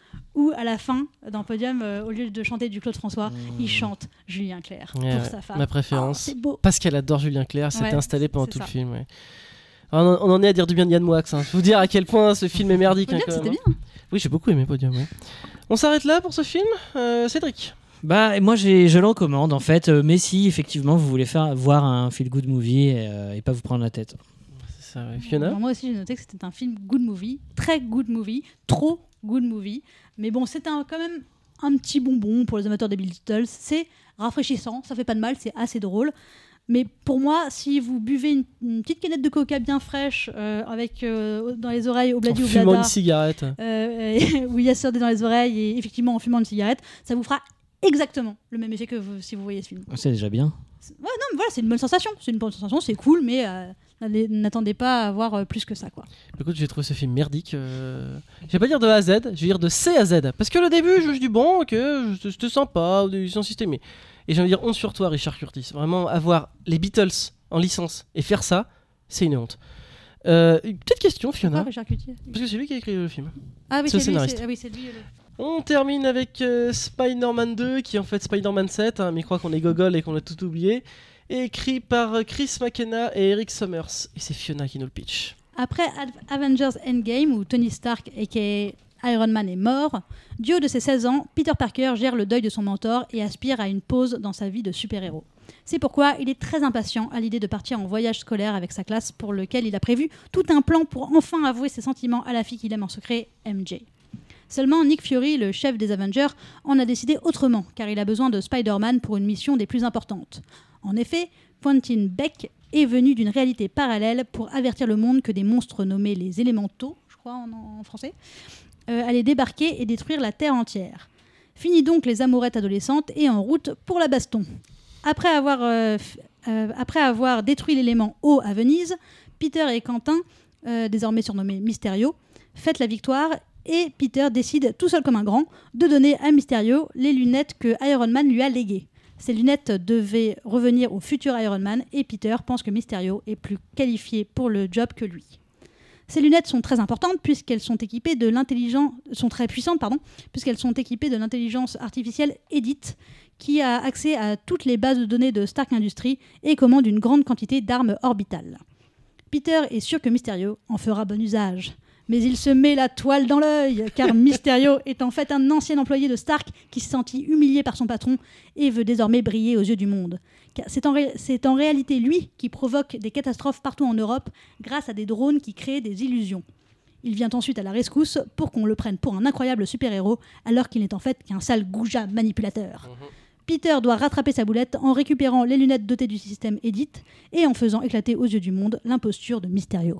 où à la fin, dans Podium, euh, au lieu de chanter du Claude François, il chante Julien Clerc Ouais, pour ouais, sa femme. ma Ah, préférence. c'est beau. Parce qu'elle adore Julien Clerc, s'était Ouais, installée pendant c'est tout ça. le film. Ouais. On, en, on en est à dire du bien de Yann Moix. Hein. Je vous dire à quel point ce film est merdique. Podium, hein, quand c'était même, bien. hein. Oui, j'ai beaucoup aimé Podium. Ouais. On s'arrête là pour ce film, euh, Cédric. Bah, et moi, j'ai, je le recommande en fait. Euh, mais si effectivement vous voulez faire voir un feel good movie et, euh, et pas vous prendre la tête. C'est ça, ouais. Fiona. Alors, moi aussi, j'ai noté que c'était un film good movie, très good movie, trop good movie. Mais bon, c'est un, quand même un petit bonbon pour les amateurs des Beatles. C'est rafraîchissant, ça fait pas de mal, c'est assez drôle. Mais pour moi, si vous buvez une, une petite canette de coca bien fraîche euh, avec euh, dans les oreilles En obladi fumant oblada, une cigarette. euh, où il y a sordé dans les oreilles et effectivement en fumant une cigarette, ça vous fera exactement le même effet que vous- si vous voyez ce film. C'est déjà bien. C'est- Ouais, non, mais voilà, c'est une bonne sensation. C'est une bonne sensation, c'est cool, mais euh, n'allez- n'attendez pas à avoir euh, plus que ça, quoi. Écoute, j'ai trouvé ce film merdique. euh, Je vais pas dire de A à Z, je vais dire de C à Z. Parce que le début, je me suis dit, bon, ok, je- c'était sympa, ils sont systémés. Et j'ai envie de dire, honte sur toi, Richard Curtis. Vraiment, avoir les Beatles en licence et faire ça, c'est une honte. Euh, une petite question, Fiona. Ah, Richard Cutier. Parce que c'est lui qui a écrit le film. Ah oui, C'est c'est le lui, scénariste. c'est- ah oui, c'est lui. le- On termine avec euh, Spider-Man deux, qui est en fait Spider-Man sept, hein, mais je crois qu'on est gogol et qu'on a tout oublié. Et écrit par euh, Chris McKenna et Eric Summers. Et c'est Fiona qui nous le pitch. Après Ad- Avengers Endgame, où Tony Stark, aka Iron Man, est mort, du haut de ses seize ans, Peter Parker gère le deuil de son mentor et aspire à une pause dans sa vie de super-héros. C'est pourquoi il est très impatient à l'idée de partir en voyage scolaire avec sa classe, pour lequel il a prévu tout un plan pour enfin avouer ses sentiments à la fille qu'il aime en secret, M J. Seulement, Nick Fury, le chef des Avengers, en a décidé autrement, car il a besoin de Spider-Man pour une mission des plus importantes. En effet, Quentin Beck est venu d'une réalité parallèle pour avertir le monde que des monstres nommés les élémentaux, je crois en, en français, euh, allaient débarquer et détruire la Terre entière. Fini donc les amourettes adolescentes et en route pour la baston. Après avoir, euh, f- euh, après avoir détruit l'élément eau à Venise, Peter et Quentin, euh, désormais surnommés Mysterio, fêtent la victoire et Peter décide, tout seul comme un grand, de donner à Mysterio les lunettes que Iron Man lui a léguées. Ces lunettes devaient revenir au futur Iron Man et Peter pense que Mysterio est plus qualifié pour le job que lui. Ces lunettes sont très importantes puisqu'elles sont équipées de l'intelligence, sont très puissantes pardon, puisqu'elles sont équipées de l'intelligence artificielle Edith, qui a accès à toutes les bases de données de Stark Industries et commande une grande quantité d'armes orbitales. Peter est sûr que Mysterio en fera bon usage. Mais il se met la toile dans l'œil, car Mysterio est en fait un ancien employé de Stark qui se sentit humilié par son patron et veut désormais briller aux yeux du monde. Car c'est en, ré- c'est en réalité lui qui provoque des catastrophes partout en Europe grâce à des drones qui créent des illusions. Il vient ensuite à la rescousse pour qu'on le prenne pour un incroyable super-héros, alors qu'il n'est en fait qu'un sale goujat manipulateur. Peter doit rattraper sa boulette en récupérant les lunettes dotées du système Edith et en faisant éclater aux yeux du monde l'imposture de Mysterio.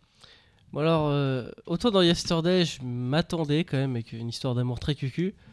Bon alors, euh, autant dans Yesterday, je m'attendais quand même avec une histoire d'amour très cucu.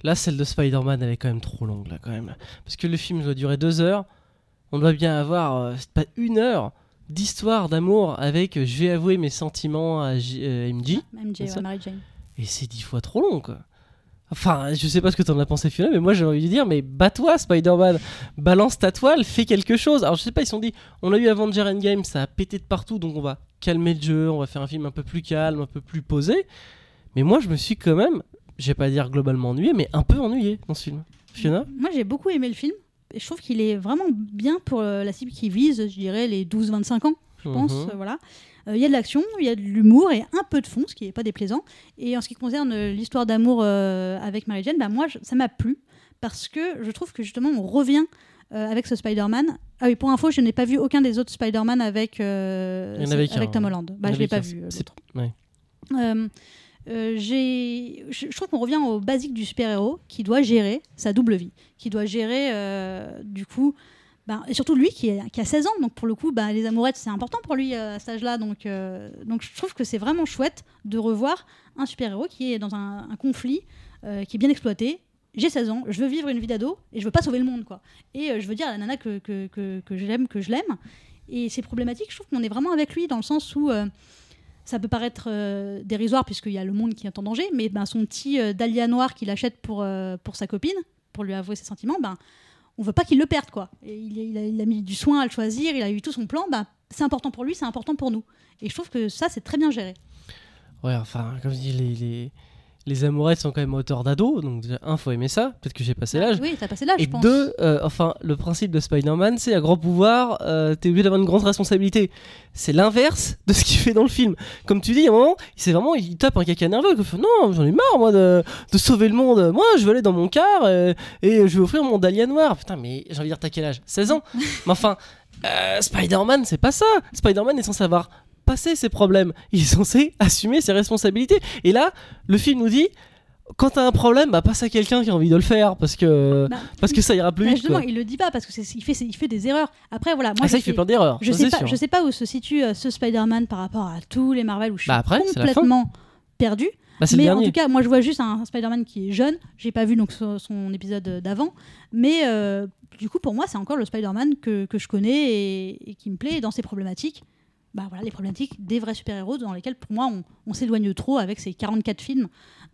Là, celle de Spider-Man, elle est quand même trop longue, là, quand même. Parce que le film doit durer deux heures. On doit bien avoir, euh, c'est pas une heure d'histoire d'amour avec, euh, je vais avouer mes sentiments à J- euh, M J. M J, C'est ça. ouais, Mary Jane. Et c'est dix fois trop long, quoi. Enfin, je sais pas ce que t'en as pensé, Fiona, mais moi j'ai envie de dire, mais bats-toi, Spider-Man. Balance ta toile, fais quelque chose. Alors je sais pas, ils se sont dit, on a eu Avenger Endgame, ça a pété de partout, donc on va calmer le jeu, on va faire un film un peu plus calme, un peu plus posé. Mais moi je me suis quand même, je vais pas dire globalement ennuyé, mais un peu ennuyé dans ce film. Fiona ? Moi, j'ai beaucoup aimé le film. Et je trouve qu'il est vraiment bien pour euh, la cible qui vise, je dirais, les douze vingt-cinq ans, je pense. Mhm. euh, voilà. Il y a de l'action, il y a de l'humour et un peu de fond, ce qui n'est pas déplaisant. Et en ce qui concerne euh, l'histoire d'amour euh, avec Mary Jane, bah, moi, je- ça m'a plu. Parce que je trouve que justement, on revient euh, avec ce Spider-Man. Ah oui, pour info, je n'ai pas vu aucun des autres Spider-Man avec, euh, Il y en avait avec qu'un, Tom hein. Holland. Il y Bah, en je ne l'ai avait pas qu'un, vu. euh, c'est- l'autre. ouais. Euh, euh, j'ai- je je trouve qu'on revient au basique du super-héros qui doit gérer sa double vie, qui doit gérer euh, du coup, ben, et surtout lui qui, est- qui a seize ans, donc pour le coup, ben, les amourettes c'est important pour lui euh, à cet âge-là, donc, euh, donc je trouve que c'est vraiment chouette de revoir un super-héros qui est dans un, un conflit euh, qui est bien exploité. J'ai seize ans, je veux vivre une vie d'ado et je veux pas sauver le monde, quoi. Et euh, je veux dire à la nana que, que, que, que je l'aime, que je l'aime. Et c'est problématique, je trouve qu'on est vraiment avec lui dans le sens où euh, ça peut paraître euh, dérisoire puisqu'il y a le monde qui est en danger, mais ben, son petit euh, dahlia noir qu'il achète pour, euh, pour sa copine, pour lui avouer ses sentiments, ben, on veut pas qu'il le perde, quoi. Et il, il, a, il a mis du soin à le choisir, il a eu tout son plan, ben, c'est important pour lui, c'est important pour nous. Et je trouve que ça, c'est très bien géré. Ouais, enfin, comme je dis, les, les, les amourettes sont quand même à hauteur d'ado, donc déjà, un, faut aimer ça, peut-être que j'ai passé l'âge. Oui, t'as passé l'âge, Et je pense. deux, euh, enfin, le principe de Spider-Man, c'est à grand pouvoir, euh, t'es obligé d'avoir une grande responsabilité. C'est l'inverse de ce qu'il fait dans le film. Comme tu dis, à un moment, c'est vraiment, il tape un caca nerveux. Il fait, non, j'en ai marre, moi, de, de sauver le monde. Moi, je veux aller dans mon car euh, et je vais offrir mon dahlia noir. Putain, mais j'ai envie de dire, t'as quel âge ? seize ans. Mais enfin, euh, Spider-Man, c'est pas ça. Spider-Man est censé avoir passé ses problèmes. Il est censé assumer ses responsabilités. Et là, le film nous dit, quand t'as un problème, bah passe à quelqu'un qui a envie de le faire parce que Bah, parce que ça ira plus bah, vite. justement, Quoi. il le dit pas parce que c'est, il fait, il fait des erreurs. Après, voilà, moi, Ah, je ça, il sais- fait plein d'erreurs. Je ça, sais c'est pas, sûr. je sais pas où se situe euh, ce Spider-Man par rapport à tous les Marvel où je suis Bah après, c'est la fin. complètement perdu. Bah, c'est le Mais en dernier. tout cas, moi je vois juste un, un Spider-Man qui est jeune. J'ai pas vu donc son, son épisode d'avant, mais euh, du coup pour moi c'est encore le Spider-Man que, que je connais et, et qui me plaît dans ses problématiques. Bah voilà, les problématiques des vrais super-héros dans lesquels pour moi on, on s'éloigne trop avec ces quarante-quatre films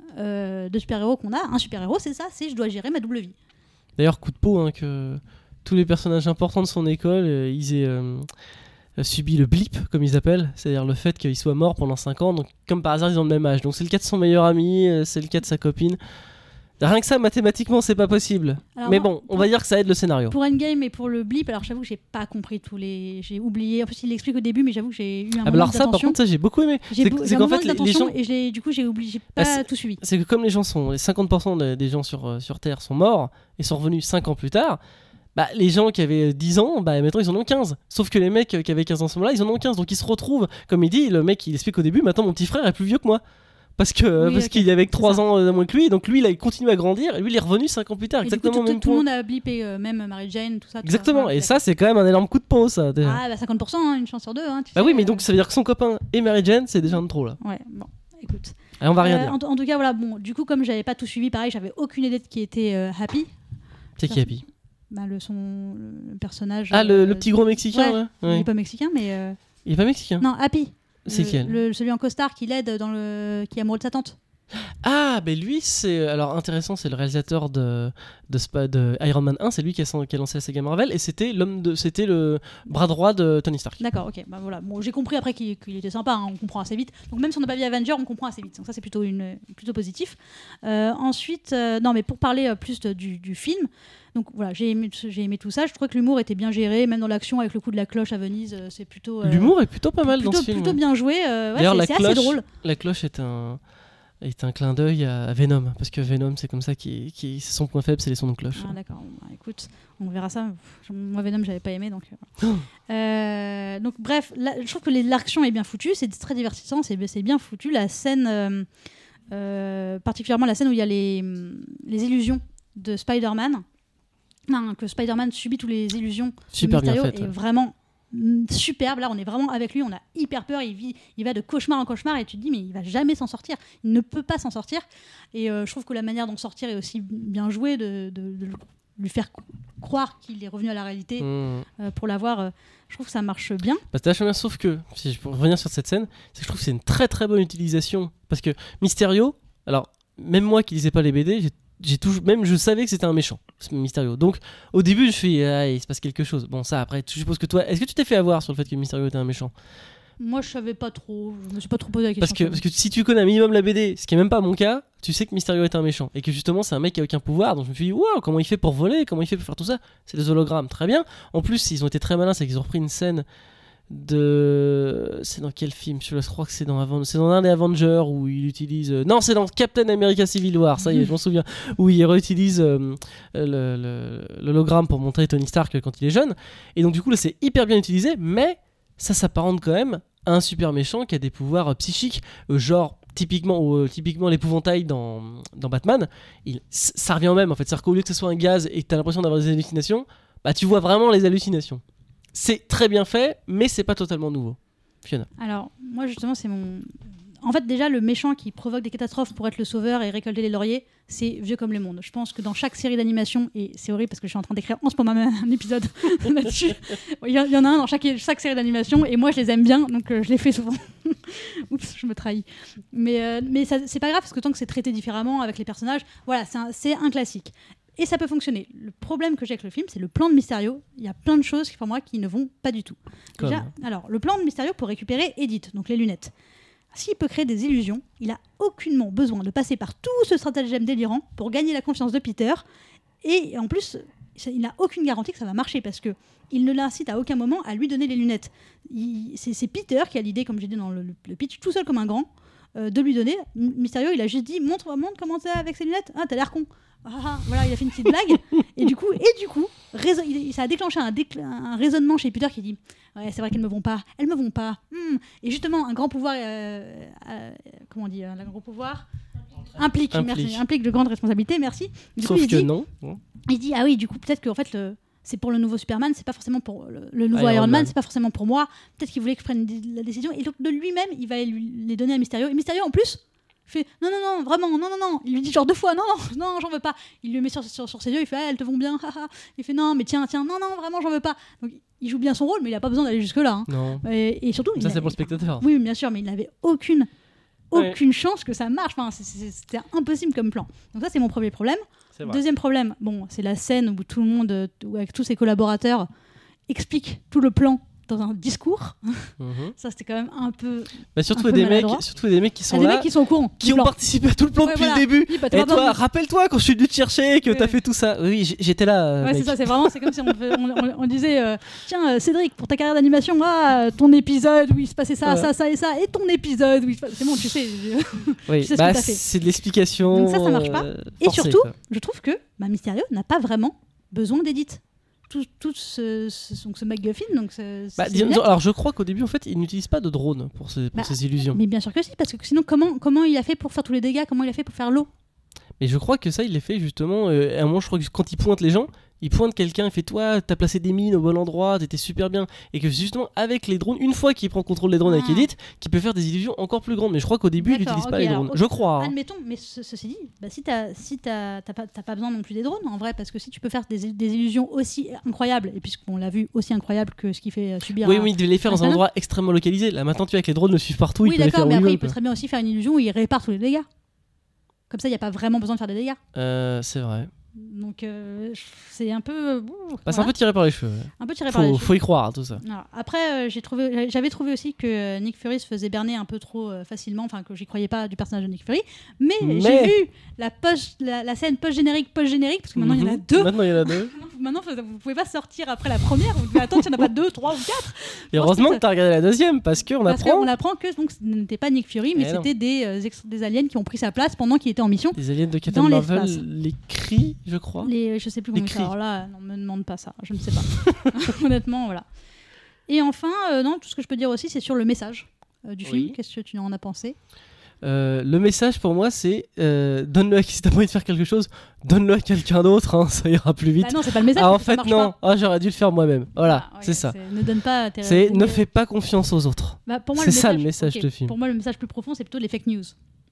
euh, de super-héros qu'on a. Un super-héros c'est ça, c'est je dois gérer ma double vie. D'ailleurs, coup de peau, hein, que tous les personnages importants de son école, euh, ils aient euh, subi le blip, comme ils appellent, c'est-à-dire le fait qu'ils soient morts pendant cinq ans, donc comme par hasard ils ont le même âge. Donc c'est le cas de son meilleur ami, euh, c'est le cas de sa copine. Rien que ça, mathématiquement, c'est pas possible. Alors Mais moi, bon, on va dire que ça aide le scénario. Pour Endgame et pour le blip, alors j'avoue que j'ai pas compris tous les, j'ai oublié. En plus il l'explique au début, mais j'avoue que j'ai eu un Ah bah moment alors ça, par d'attention. contre, ça j'ai beaucoup aimé. J'ai C'est beau- c'est j'ai un qu'en moment fait, les, les d'attention gens, et j'ai- du coup j'ai oublié, j'ai Bah, pas c'est- tout suivi. c'est que comme les gens sont, les cinquante pour cent de- des gens sur, euh, sur Terre sont morts et sont revenus cinq ans plus tard, bah, les gens qui avaient dix ans, bah, maintenant ils en ont quinze. Sauf que les mecs euh, qui avaient quinze ans à ce moment-là, ils en ont quinze. Donc ils se retrouvent, comme il dit, le mec il explique au début, maintenant mon petit frère est plus vieux que moi. Parce que Oui, parce ok, qu'il avait que c'est trois ça. ans de moins que lui, donc lui il a continué à grandir et lui il est revenu cinq ans plus tard, Et du coup, exactement tout, au même tout le point. monde a blippé, euh, même Mary Jane, tout ça. tout Exactement, ça. et ça c'est quand même un énorme coup de peau ça. déjà. Ah bah cinquante pour cent, hein, une chance sur deux. Hein, tu bah sais, oui, mais euh, donc ça veut dire que son copain et Mary Jane c'est déjà un de trop là. Ouais, bon, écoute. Et on va rien Euh, dire. en, en tout cas, voilà, bon, du coup, comme j'avais pas tout suivi, pareil, j'avais aucune idée de qui était euh, Happy. C'est qui Happy? Bah, le, son, le personnage. Ah, le, euh, le petit gros mexicain ouais, là Il Ouais. est pas mexicain, mais. euh, Il est pas mexicain. Non, Happy. C'est Le- lequel le, Celui en costard qui l'aide dans le. Qui est amoureux de sa tante. Ah, mais lui, c'est. Alors, intéressant, c'est le réalisateur de, de, Spa- de Iron Man un, c'est lui qui a, son- qui a lancé la saga Marvel, et c'était, l'homme de, c'était le bras droit de Tony Stark. D'accord, ok. Bah, voilà. Bon, j'ai compris après qu'il, qu'il était sympa, hein, on comprend assez vite. Donc, même si on n'a pas vu Avenger, on comprend assez vite. Donc, ça, c'est plutôt, une, plutôt positif. Euh, ensuite, euh, non, mais pour parler euh, plus de- du, du film, donc voilà, j'ai aimé, j'ai aimé tout ça. Je trouvais que l'humour était bien géré, même dans l'action avec le coup de la cloche à Venise, euh, c'est plutôt. euh, L'humour est plutôt pas mal plutôt, dans ce film. plutôt bien joué. euh, ouais, D'ailleurs, c'est, la c'est cloche, assez drôle. la cloche est un, est un clin d'œil à Venom, parce que Venom, c'est comme ça, qui, qui, c'est son point faible, c'est les sons de cloche. Ah, d'accord, bon, bah, écoute, on verra ça. Pff, Moi, Venom, j'avais pas aimé. Donc, euh, Oh. Euh, donc bref, là, je trouve que les- l'action est bien foutue, c'est très divertissant, c'est, c'est bien foutu. La scène, euh, euh, particulièrement la scène où il y a les, les illusions de Spider-Man, non, que Spider-Man subit toutes les illusions Super de bien Mysterio, faite, est ouais. vraiment mm, superbe. Là, on est vraiment avec lui, on a hyper peur. Il, vit, il va de cauchemar en cauchemar et tu te dis, mais il va jamais s'en sortir. Il ne peut pas s'en sortir. Et euh, je trouve que la manière d'en sortir est aussi bien jouée, de, de, de lui faire croire qu'il est revenu à la réalité Mmh. euh, pour l'avoir. Euh, je trouve que ça marche bien. Bah, c'était vachement bien, sauf que, si je peux revenir sur cette scène, c'est que je trouve que c'est une très très bonne utilisation. Parce que Mysterio, alors, même moi qui lisais pas les B D, j'ai, j'ai toujours, même je savais que c'était un méchant, ce Mysterio. Donc, au début, je fais, ah, il se passe quelque chose. Bon, ça, après, je suppose que toi, est-ce que tu t'es fait avoir sur le fait que Mysterio était un méchant ? Moi, je savais pas trop. Je me suis pas trop posé la question. Parce que, parce que si tu connais un minimum la B D, ce qui est même pas mon cas, tu sais que Mysterio est un méchant. Et que justement, c'est un mec qui a aucun pouvoir. Donc je me suis dit, waouh, comment il fait pour voler ? Comment il fait pour faire tout ça ? C'est des hologrammes, très bien. En plus, ils ont été très malins, c'est qu'ils ont repris une scène de. C'est dans quel film ? Je crois que c'est dans, Aven... c'est dans un des Avengers où il utilise. Non, c'est dans Captain America Civil War, ça y est, je m'en souviens. Où il réutilise euh, le, le, l'hologramme pour montrer Tony Stark quand il est jeune. Et donc, du coup, là, c'est hyper bien utilisé, mais ça s'apparente quand même à un super méchant qui a des pouvoirs euh, psychiques, euh, genre. Typiquement, euh, typiquement l'épouvantail dans, dans Batman, il, ça revient au même en fait. C'est-à-dire qu'au lieu que ce soit un gaz et que tu as l'impression d'avoir des hallucinations, bah tu vois vraiment les hallucinations. C'est très bien fait, mais c'est pas totalement nouveau. Fiona. Alors, moi justement, c'est mon. En fait, déjà, le méchant qui provoque des catastrophes pour être le sauveur et récolter les lauriers, c'est vieux comme le monde. Je pense que dans chaque série d'animation, et c'est horrible parce que je suis en train d'écrire en ce moment même un épisode là-dessus, il y, y en a un dans chaque, chaque série d'animation, et moi je les aime bien, donc euh, je les fais souvent. Oups, je me trahis. Mais, euh, mais ça, c'est pas grave parce que tant que c'est traité différemment avec les personnages, voilà, c'est un, c'est un classique. Et ça peut fonctionner. Le problème que j'ai avec le film, c'est le plan de Mysterio. Il y a plein de choses pour moi qui ne vont pas du tout. Déjà, alors, le plan de Mysterio pour récupérer Edith, donc les lunettes. S'il peut créer des illusions, il a aucunement besoin de passer par tout ce stratagème délirant pour gagner la confiance de Peter. Et en plus, il n'a aucune garantie que ça va marcher parce que il ne l'incite à aucun moment à lui donner les lunettes. Il, c'est, c'est Peter qui a l'idée, comme j'ai dit dans le, le pitch, tout seul comme un grand, euh, de lui donner. Mysterio, il a juste dit montre, montre comment t'es avec ces lunettes. Ah, t'as l'air con. Ah, voilà, il a fait une petite blague. et du coup, et du coup, raison, il, ça a déclenché un, décl- un raisonnement chez Peter qui dit ouais, c'est vrai qu'elles me vont pas, elles me vont pas. Hmm. Et justement, un grand pouvoir, euh, euh, comment on dit, un grand pouvoir implique, implique. Merci, implique de grandes responsabilités. Merci. Du Sauf coup, il que dit, non. Il dit ah oui, du coup peut-être que en fait le c'est pour le nouveau Superman, c'est pas forcément pour le, le nouveau Iron, Iron Man, Man, c'est pas forcément pour moi. Peut-être qu'il voulait que je prenne la décision. Et donc de lui-même, il va lui, les donner à Mysterio. Et Mysterio en plus fait non non non vraiment non non non. Il lui dit genre deux fois non non non j'en veux pas. Il lui met sur, sur, sur ses yeux. Il fait ah, elles te vont bien. Il fait non mais tiens tiens non non vraiment j'en veux pas. Donc il joue bien son rôle, mais il a pas besoin d'aller jusque là. Hein. Non. Et, et surtout ça il c'est a, pour le spectateur. Oui bien sûr, mais il n'avait aucune aucune ouais. chance que ça marche. Enfin, c'est, c'est, c'était impossible comme plan. Donc ça c'est mon premier problème. C'est Deuxième problème, bon, c'est la scène où tout le monde, euh, avec tous ses collaborateurs, explique tout le plan dans un discours. Mm-hmm. Ça, c'était quand même un peu. Bah surtout un peu des mecs, maladroit. surtout des mecs qui sont ah, des là, mecs qui sont au courant, qui ont plan. participé à tout le plan ouais, depuis voilà. le début. Oui, bah, et toi, de... rappelle-toi quand je suis venu te chercher que ouais. t'as fait tout ça. Oui, j'étais là. Ouais, mec. c'est ça. C'est vraiment, c'est comme si on, on, on, on disait, euh, tiens, euh, Cédric, pour ta carrière d'animation, ah, ton épisode où il se passait ça, ouais. ça, ça et ça, et ton épisode où il se passait... c'est bon, tu sais. Oui, tu sais bah, ce que t'as fait. C'est de l'explication. Donc ça, ça marche pas. Euh, et forcée, surtout, quoi. je trouve que bah, Mysterio n'a pas vraiment besoin d'Edith. Tout, tout ce, ce, donc ce MacGuffin, donc ce, bah, disons, alors je crois qu'au début en fait il n'utilise pas de drone pour ses, pour bah, ses illusions. Mais bien sûr que si, parce que sinon comment, comment il a fait pour faire tous les dégâts, comment il a fait pour faire l'eau? Mais je crois que ça il l'a fait justement, euh, à un moment je crois que quand il pointe les gens, il pointe quelqu'un, il fait toi t'as placé des mines au bon endroit, t'étais super bien, et que justement avec les drones, une fois qu'il prend contrôle des drones ah. avec Edith, qu'il peut faire des illusions encore plus grandes. Mais je crois qu'au début D'accord, il n'utilise okay, pas les drones, alors, je crois. Hein. Admettons, mais ce, ceci dit, bah, si t'as si t'as, t'as, pas, t'as pas besoin non plus des drones en vrai, parce que si tu peux faire des, des illusions aussi incroyables, et puisqu'on l'a vu aussi incroyable que ce qu'il fait subir. Oui, à, oui, il devait les faire dans un endroit extrêmement localisé. Là maintenant tu vois avec les drones le suivent partout, oui, il peut les faire mais où après il, il peut très bien aussi faire une illusion où il répare tous les dégâts. Comme ça, il n'y a pas vraiment besoin de faire des dégâts. Euh, c'est vrai. Donc euh, c'est un peu. Ouh, bah, voilà. C'est un peu tiré par les cheveux. Un peu tiré faut, par les cheveux. Faut y croire tout ça. Alors, après, euh, j'ai trouvé, j'avais trouvé aussi que Nick Fury se faisait berner un peu trop euh, facilement, enfin que j'y croyais pas du personnage de Nick Fury. Mais, mais... j'ai vu la, post, la, la scène post-générique, post-générique, parce que maintenant il mm-hmm. y en a deux. Maintenant il y en a deux. Maintenant, vous pouvez pas sortir après la première. Vous devez attendre qu'il n'y en a pas deux, trois ou quatre. Et heureusement que tu as regardé la deuxième, parce qu'on parce apprend. On apprend que donc, ce n'était pas Nick Fury, mais, mais c'était des, euh, ex- des aliens qui ont pris sa place pendant qu'il était en mission. Des aliens de Captain Marvel, les cris, je crois. Les, je sais plus comment ça. Alors là, non, me demande pas ça. Je ne sais pas. Honnêtement, voilà. Et enfin, euh, non, tout ce que je peux dire aussi, c'est sur le message euh, du film. Oui. Qu'est-ce que tu en as pensé? Euh, le message pour moi, c'est euh, donne-le à qui si t'as pas envie de faire quelque chose, donne-le à quelqu'un d'autre, hein, ça ira plus vite. Bah non, c'est pas le message. Ah, en parce que ça fait, marche non, pas. ah, j'aurais dû le faire moi-même. Voilà, Ah, ouais, c'est ça. Ne donne pas. tes- C'est tes- ne fais pas confiance aux autres. Bah, pour moi, c'est le ça, message- le message ok, de film. Pour moi, le message plus profond, c'est plutôt les fake news.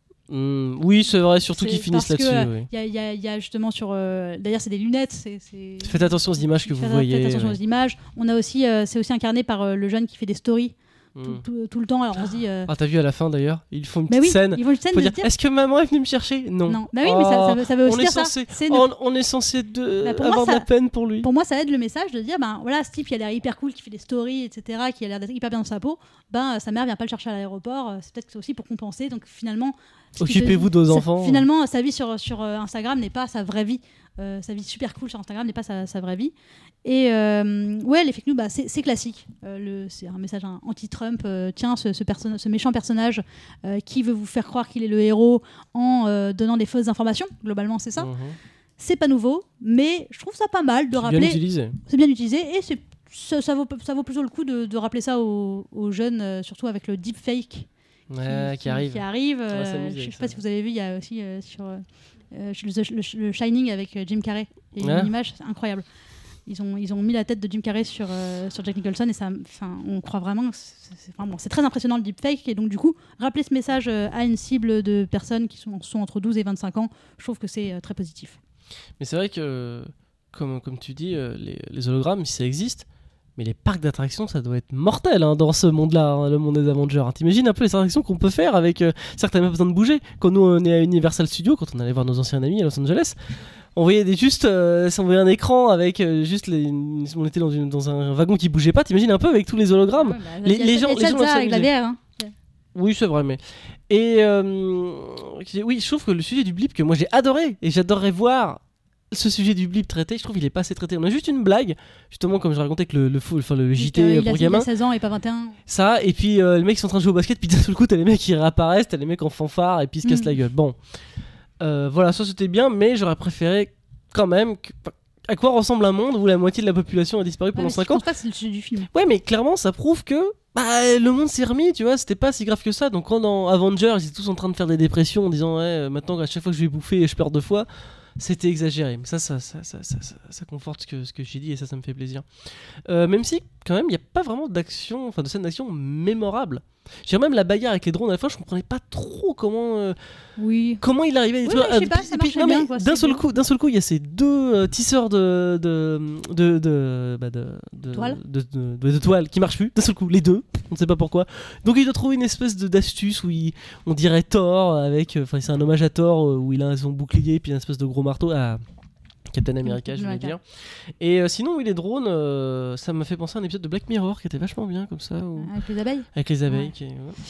Mmh, oui, c'est vrai, surtout C'est qu'ils finissent parce que, là-dessus. euh, oui. Il y, a- il y a- il y a justement sur. euh, D'ailleurs, c'est des lunettes. c'est- c'est- Faites attention aux images que vous Faites- voyez. Faites attention ouais. aux images. On a aussi, euh, c'est aussi incarné par euh, le jeune qui fait des stories tout, Mmh. tout- tout le temps. Alors on se dit. euh, Ah, t'as vu à la fin d'ailleurs, ils font une bah petite oui, scène. ils font une scène Faut de dire, dire. est-ce que maman est venue me chercher? Non. Non. Bah oui, mais ça, ça veut, ça veut aussi on est dire ça. censé, C'est une- on, on est censé de, Bah, pour moi, avoir de ça- la peine pour lui. Pour moi, ça aide le message de dire, ben voilà, ce type, il a l'air hyper cool, qui fait des stories, et cetera, qui a l'air d'être hyper bien dans sa peau. Ben sa mère vient pas le chercher à l'aéroport. euh, C'est peut-être que c'est aussi pour compenser. Donc finalement, ce qui Occupez-vous te- de vos ça- enfants. Finalement, sa vie sur sur euh, Instagram n'est pas sa vraie vie. Euh, sa vie super cool sur Instagram n'est pas sa, sa vraie vie. Et euh, ouais, les fake news, bah, c'est c'est classique. Euh, le- c'est un message hein, anti-Trump. euh, tiens, ce, ce, perso- ce méchant personnage euh, qui veut vous faire croire qu'il est le héros en euh, donnant des fausses informations. Globalement, c'est ça. Mhm. C'est pas nouveau, mais je trouve ça pas mal de C'est bien rappeler. utilisé. C'est bien utilisé et c'est, ça, ça, vaut, ça vaut plutôt le coup de, de rappeler ça aux, aux jeunes, euh, surtout avec le deepfake Ouais, qui, arrive. Qui arrive. va euh, s'amuser je avec sais pas ça. si vous avez vu, il y a aussi euh, sur euh, euh, le, le- le Shining avec euh, Jim Carrey. Il y a Ouais. une image c'est incroyable. Ils ont, ils ont mis la tête de Jim Carrey sur, euh, sur Jack Nicholson et ça, enfin, on croit vraiment que c'est, c'est vraiment, c'est très impressionnant le deepfake. Et donc, du coup, rappeler ce message euh, à une cible de personnes qui sont, sont entre douze et vingt-cinq ans, je trouve que c'est euh, très positif. Mais c'est vrai que, comme, comme tu dis, euh, les, les hologrammes, si ça existe, mais les parcs d'attractions, ça doit être mortel hein, dans ce monde-là, hein, le monde des Avengers. Hein. T'imagines un peu les attractions qu'on peut faire avec. Euh, certes, t'as même pas besoin de bouger. Quand nous, on est à Universal Studios, quand on allait voir nos anciens amis à Los Angeles, on voyait des, juste. Euh, on voyait un écran avec euh, juste. Les, on était dans, une, dans un wagon qui bougeait pas. T'imagines un peu avec tous les hologrammes. Ouais, bah, les- il y a- les gens- il y a les gens ça doivent avec la V R. Hein. Oui, c'est vrai, mais. Et. Euh, oui, je trouve que le sujet du blip que moi j'ai adoré et j'adorerais voir. Ce sujet du blip traité, je trouve qu'il est pas assez traité. On a juste une blague, justement, comme je racontais que le, le, fou- enfin, le, le J T Euh, il, pour a, il gamins. a seize ans et pas vingt et un. Ça, et puis euh, les mecs qui sont en train de jouer au basket, puis d'un seul coup, t'as les mecs qui réapparaissent, t'as les mecs en fanfare, et puis ils se cassent Mm. la gueule. Bon. Euh, voilà, ça c'était bien, mais j'aurais préféré quand même. Que, à quoi ressemble un monde où la moitié de la population a disparu pendant Ouais, mais cinq je ans? pense pas que c'est le sujet du film. Ouais, mais clairement, ça prouve que bah, le monde s'est remis, tu vois, c'était pas si grave que ça. Donc, quand dans Avengers, ils étaient tous en train de faire des dépressions en disant, ouais, euh, maintenant, à chaque fois que je vais bouffer, je perds deux fois, c'était exagéré. Mais ça, ça, ça, ça, ça, ça, ça conforte ce que, ce que j'ai dit et ça, ça me fait plaisir. Euh, même si, quand même, il n'y a pas vraiment d'action, enfin, de scène d'action mémorable. J'ai même la bagarre avec les drones à la fin, je comprenais pas trop comment. euh, Oui. Comment il arrivait Oui, tu vois, mais je sais euh, pas, puis- ça puis- marchait non, mais bien, quoi, d'un c'est seul bien. coup d'un seul coup il y a ces deux euh, tisseurs de de de de, bah, de, de, Toile. de, de- de- de toile qui marchent plus d'un seul coup les deux on ne sait pas pourquoi donc il doit trouver une espèce de d'astuce où il, on dirait Thor avec enfin c'est un hommage à Thor euh, où il a son bouclier puis une espèce de gros marteau à Captain America, je voulais America. dire. Et euh, sinon, oui, les drones, euh, ça m'a fait penser à un épisode de Black Mirror qui était vachement bien comme ça. où- Avec les abeilles. avec les abeilles. Ouais. qui- ouais.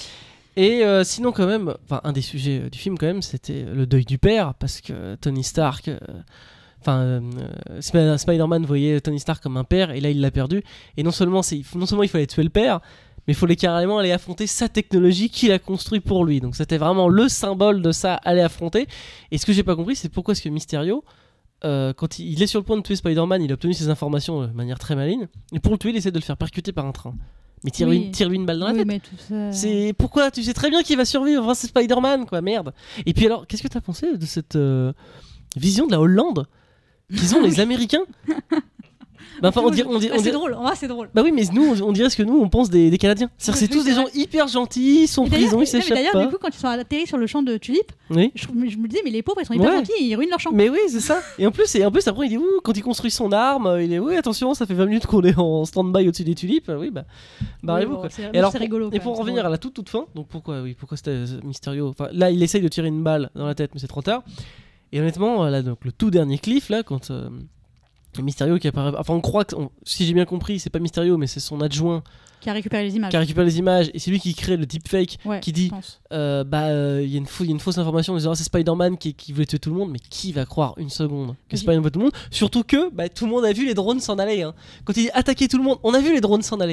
Et euh, sinon, quand même, enfin, un des sujets euh, du film, quand même, c'était le deuil du père, parce que Tony Stark. euh, Enfin, euh, Sp- Spider-Man voyait Tony Stark comme un père, et là, il l'a perdu. Et non seulement, c'est, non seulement il fallait tuer le père, mais il fallait carrément aller affronter sa technologie qu'il a construit pour lui. Donc, c'était vraiment le symbole de ça, aller affronter. Et ce que j'ai pas compris, c'est pourquoi est-ce que Mysterio. Euh, quand il, il est sur le point de tuer Spider-Man, il a obtenu ses informations euh, de manière très maligne. Et pour le tuer, il essaie de le faire percuter par un train. Mais tire-lui Oui. tire-lui une balle dans la Oui, tête. mais tout ça. C'est pourquoi tu sais très bien qu'il va survivre. Enfin, c'est Spider-Man, quoi, merde. Et puis alors, qu'est-ce que t'as pensé de cette euh, vision de la Hollande qu'ils ont les Américains? Bah, enfin, on dirait, on dirait- Ah, on c'est dirait- drôle, en vrai, c'est drôle. Bah oui, mais nous, on on dirait ce que nous, on pense des, des Canadiens. C'est-à-dire, c'est Oui, tous des c'est gens vrai. hyper gentils, ils sont en Et d'ailleurs- prison, ils et- mais s'échappent D'ailleurs, pas. du coup, quand ils sont atterris sur le champ de tulipes, Oui. je, mais je me disais, mais les pauvres, ils sont hyper Ouais. gentils et ils ruinent leur champ. Mais oui, c'est ça. Et en plus, et en plus après, il dit, ouh, quand il construit son arme, euh, il est, oui, attention, ça fait vingt minutes qu'on est en stand-by au-dessus des tulipes. Euh, Oui, bah, barrez-vous, Oui, bon, quoi. c'est- Et mais alors, c'est pour- rigolo. Et quand pour même, en c'est revenir à drôle. la toute toute fin, donc pourquoi, oui, pourquoi c'était euh, Mysterio. Enfin, là, il essaye de tirer une balle dans la tête, mais c'est trop tard. Et honnêtement, euh, là, donc le tout dernier cliff, là, quand euh, Mysterio qui apparaît, enfin, on croit que, on- si j'ai bien compris, c'est pas Mysterio, mais c'est son adjoint Qui a récupéré les images. qui récupère les images, et c'est lui qui crée le deepfake, Ouais, qui je dit, pense. euh, bah, euh, il y, a une fau- il y a une fausse information, en disant, ah, c'est Spider-Man qui, qui voulait tuer tout le monde, mais qui va croire une seconde que Vas-y. Spider-Man veut tout le monde? Surtout que, bah, tout le monde a vu les drones s'en aller. Hein. Quand il dit attaquer tout le monde, on a vu les drones s'en aller.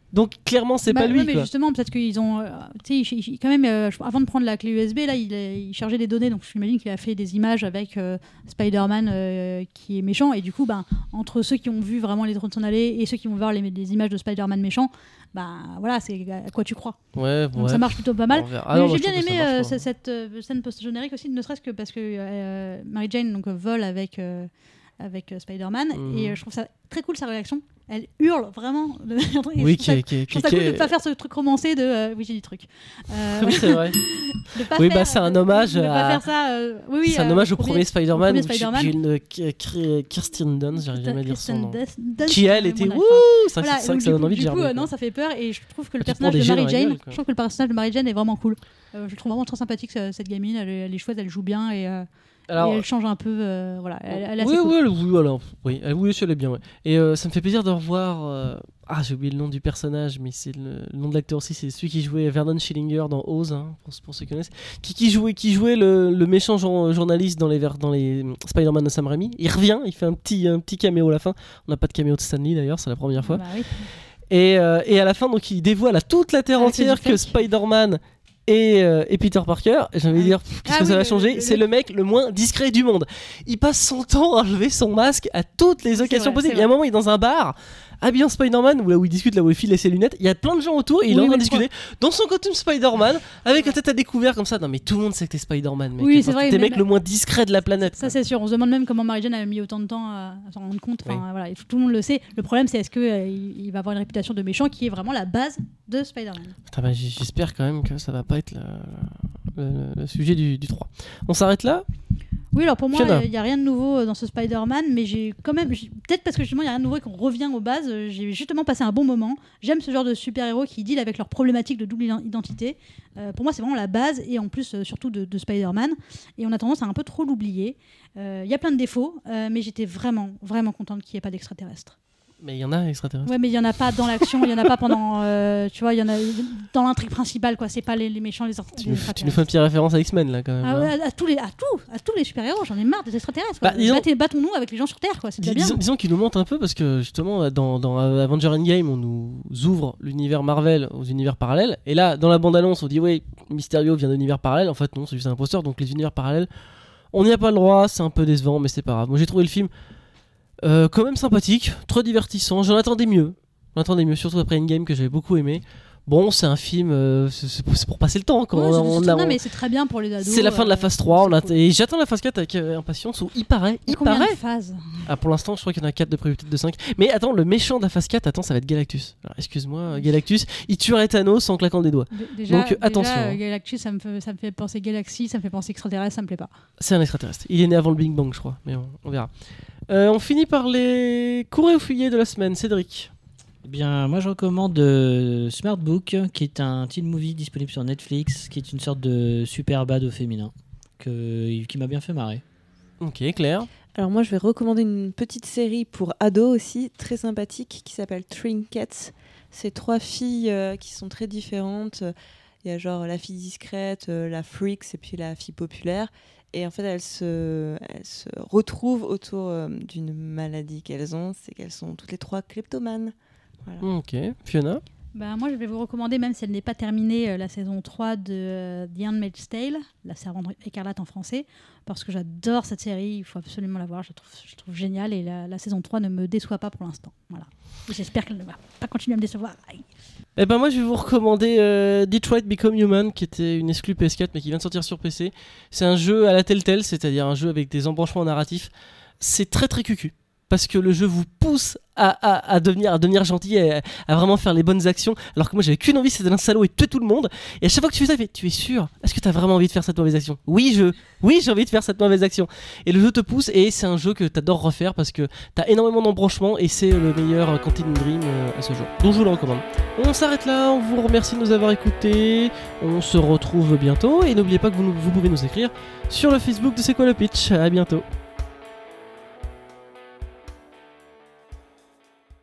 Donc clairement c'est Bah, pas lui ouais, mais quoi. justement, peut-être qu'ils ont. euh, tu sais, il- il- quand même, euh, je- avant de prendre la clé U S B, là, il, a- il chargeait des données. Donc, je m'imagine qu'il a fait des images avec euh, Spider-Man euh, qui est méchant. Et du coup, ben, entre ceux qui ont vu vraiment les drones s'en aller et ceux qui vont voir les, les images de Spider-Man méchant, ben voilà, c'est à quoi tu crois. Ouais, Donc, ouais. ça marche plutôt pas mal. On verra. Ah Mais non, moi, j'ai je bien trouve que aimé ça marche euh, pas. cette, cette, euh, scène post-générique aussi, ne serait-ce que parce que euh, Mary Jane donc, euh, vole avec, euh, avec euh, Spider-Man. Mhm. Et euh, je trouve ça très cool sa réaction. Elle hurle vraiment. De... et Oui, je trouve ça- qui, qui, je qui, trouve ça qui- cool de ne pas faire ce truc romancé de. euh, oui, j'ai dit truc. Euh, Oui, c'est vrai. de pas Oui, faire- bah, c'est un de- hommage de pas à- faire ça. euh, oui, oui, c'est un euh, hommage au au premier Spider-Man. premier où j'ai- Spider-Man. J'ai une K- K- Kirsten Dunst, j'arrive jamais à dire son nom. Kristen Dunst, Qui elle euh, était moi, wouh, j'arrive c'est pas. vrai Voilà, que ça donc, donne du coup- envie de du coup, germer. euh, quoi. non, ça fait peur et je trouve que le Ah, tu te personnage prends des de jets Mary dans la Jane, gueule, quoi. je trouve que le personnage de Mary Jane est vraiment cool. Euh, je le trouve vraiment très sympathique ce- cette gamine, elle, est- elle est chouette, elle joue bien et, euh, Alors, et elle change un peu. euh, voilà, elle, elle est assez oui, cool. oui, elle- oui, alors, oui, elle, oui, elle est bien. Ouais. Et euh, ça me fait plaisir de revoir. euh, Ah, j'ai oublié le nom du personnage, mais c'est le, le nom de l'acteur aussi. C'est celui qui jouait Vernon Schillinger dans Oz, hein, pour, pour ceux qui connaissent. Qui, qui jouait, qui jouait le, le méchant jour- journaliste dans les, ver- dans les Spider-Man de Sam Raimi. Il revient, il fait un petit, un petit caméo à la fin. On n'a pas de caméo de Stan Lee d'ailleurs, c'est la première fois. Bah oui. Et, euh, et à la fin, donc, il dévoile à toute la terre Avec le entière que deepfake. Spider-Man et, euh, et Peter Parker, et j'ai envie de Ah dire, pff, qu'est-ce Ah que oui, ça va le- changer le- C'est le mec le moins discret du monde. Il passe son temps à enlever son masque à toutes les C'est occasions vrai, possibles. c'est Il y a un moment, il est dans un bar, habillé en Spider-Man, où là où il discute, là où il file ses lunettes. Il y a plein de gens autour, et il Oui, est en train oui, de je discuter dans son costume Spider-Man, avec la tête à découvert comme ça. Non, mais tout le monde sait que t'es Spider-Man, mec. Oui, Enfin, c'est vrai, T'es le mais- mec le moins discret de la planète. Ça c'est sûr, on se demande même comment Mary Jane a mis autant de temps à, à s'en rendre compte. Enfin, Oui. voilà, et tout, tout le monde le sait. Le problème c'est est-ce qu'il il va avoir une réputation de méchant qui est vraiment la base de Spider-Man. Putain, bah, j- j'espère quand même que ça va pas être le, le- le sujet du, du trois. On s'arrête là. Oui, alors pour moi, Fiona. il n'y a rien de nouveau euh, dans ce Spider-Man, mais j'ai quand même, j'ai- peut-être parce que justement, il n'y a rien de nouveau et qu'on revient aux bases, euh, j'ai justement passé un bon moment. J'aime ce genre de super-héros qui deal avec leurs problématiques de double ident- identité. Euh, pour moi, c'est vraiment la base, et en plus, euh, surtout de, de Spider-Man. Et on a tendance à un peu trop l'oublier. Euh, Il y a plein de défauts, euh, mais j'étais vraiment, vraiment contente qu'il n'y ait pas d'extraterrestres. Mais il y en a extraterrestres. Ouais, mais il n'y en a pas dans l'action, il n'y en a pas pendant. euh, tu vois, il y en a dans l'intrigue principale, quoi. C'est pas les, les méchants, les, extra- Tu les nous, tu nous fais une petite référence à X-Men là quand même. Ah hein. ouais, à, à tous les, à, tout, à tous les super-héros, j'en ai marre des extraterrestres. quoi. Bah, disons- Battez- Battons-nous avec les gens sur Terre, quoi. C'est Dis- déjà bien. disons, disons qu'il nous monte un peu parce que justement dans, dans Avenger Endgame on nous ouvre l'univers Marvel aux univers parallèles et là dans la bande-annonce on dit ouais Mysterio vient d'univers parallèle, en fait non c'est juste un imposteur donc les univers parallèles on n'y a pas le droit, c'est un peu décevant mais c'est pas grave. Moi j'ai trouvé le film euh, quand même sympathique, très divertissant, j'en attendais mieux, j'en attendais mieux surtout après Endgame que j'avais beaucoup aimé. Bon c'est un film, euh, c'est c'est pour, c'est pour passer le temps quand Ouais, c'est- on, c'est- a- non, on- mais c'est très bien pour les ados. c'est la fin de la euh, phase trois, on c'est a- cool. et j'attends la phase quatre avec euh, impatience où il paraît, Il y il a combien paraît de phases ah, pour l'instant, je crois qu'il y en a quatre de prévu, peut-être de cinq. Mais attends, le méchant de la phase quatre, attends, ça va être Galactus. Alors, excuse-moi, euh, Galactus, il tuerait Thanos en claquant des doigts. Dé- Déjà, Donc, déjà, attention, euh, hein. Galactus, ça me, fait, ça me fait penser Galaxy, ça me fait penser extraterrestre, ça me plaît pas. C'est un extraterrestre. Il est né avant le Big Bang, je crois. Mais on, on verra. Euh, on finit par les courriers ou fouillés de la semaine. Cédric. Eh bien, moi je recommande euh, Smart Book, qui est un teen movie disponible sur Netflix, qui est une sorte de super bad au féminin, que, qui m'a bien fait marrer. Ok, Claire. Alors moi, je vais recommander une petite série pour ados aussi, très sympathique, qui s'appelle Trinkets. C'est trois filles euh, qui sont très différentes. Il y a genre la fille discrète, euh, la freak et puis la fille populaire. Et en fait, elles se, elles se retrouvent autour euh, d'une maladie qu'elles ont, c'est qu'elles sont toutes les trois kleptomanes. Voilà. Ok. Fiona. Bah, moi, je vais vous recommander, même si elle n'est pas terminée, euh, la saison trois de euh, The Handmaid's Tale, La Servante écarlate en français, parce que j'adore cette série, il faut absolument la voir, je la trouve, je la trouve géniale, et la, la saison trois ne me déçoit pas pour l'instant. Voilà. Et j'espère qu'elle ne va pas continuer à me décevoir. Aïe. Eh ben moi je vais vous recommander euh, Detroit Become Human qui était une exclue P S quatre mais qui vient de sortir sur P C. C'est un jeu à la Telltale, c'est-à-dire un jeu avec des embranchements narratifs. C'est très très cucu parce que le jeu vous pousse à, à, à, devenir, à devenir gentil, à, à vraiment faire les bonnes actions. Alors que moi j'avais qu'une envie, c'était d'un salaud et tuer tout le monde. Et à chaque fois que tu fais ça, tu fais, tu es sûr? Est-ce que tu as vraiment envie de faire cette mauvaise action? Oui, je, oui, j'ai envie de faire cette mauvaise action. Et le jeu te pousse et c'est un jeu que tu adores refaire parce que tu as énormément d'embranchements et c'est le meilleur Quantum Dream euh, à ce jour. Donc je vous le recommande. On s'arrête là, on vous remercie de nous avoir écoutés. On se retrouve bientôt et n'oubliez pas que vous, nous- vous pouvez nous écrire sur le Facebook de C'est quoi le pitch. À bientôt.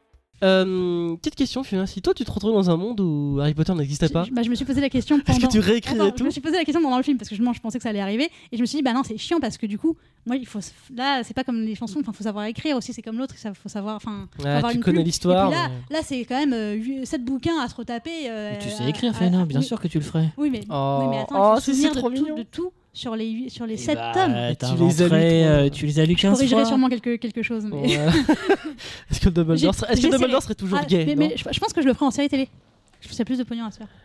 Euh, petite question, Fiona, si toi tu te retrouves dans un monde où Harry Potter n'existait pas, Je, bah, je me suis posé la question est-ce pendant. que tu réécrirais Attends, je tout me suis posé la question pendant le film parce que justement je pensais que ça allait arriver et je me suis dit bah non c'est chiant parce que du coup moi il faut là c'est pas comme les chansons, enfin faut savoir écrire aussi, c'est comme l'autre, il faut savoir enfin faut Ouais, avoir tu une connais plume. l'histoire. Et puis là, mais- là c'est quand même euh, sept bouquins à se retaper. euh, Mais tu sais à- écrire, à- Fiona, à- bien oui. sûr que tu le ferais. Oui mais, Oh. oui, mais attends, Oh, il faut se c'est- souvenir c'est de trop tout, mignon. de tout sur les huit- sur les Eh sept bah, tomes. Et tu les as t'inventerais, lus, toi. euh, tu les as lus Je quinze corrigerai fois. sûrement quelque, quelque chose. Mais... Ouais. Est-ce que Dumbledore, J'ai- serait... Est-ce que j'essaierai. Dumbledore serait toujours Ah, gay mais, non mais je, je pense que je le ferai en série télé. Je pense qu'il y a plus de pognon à se faire.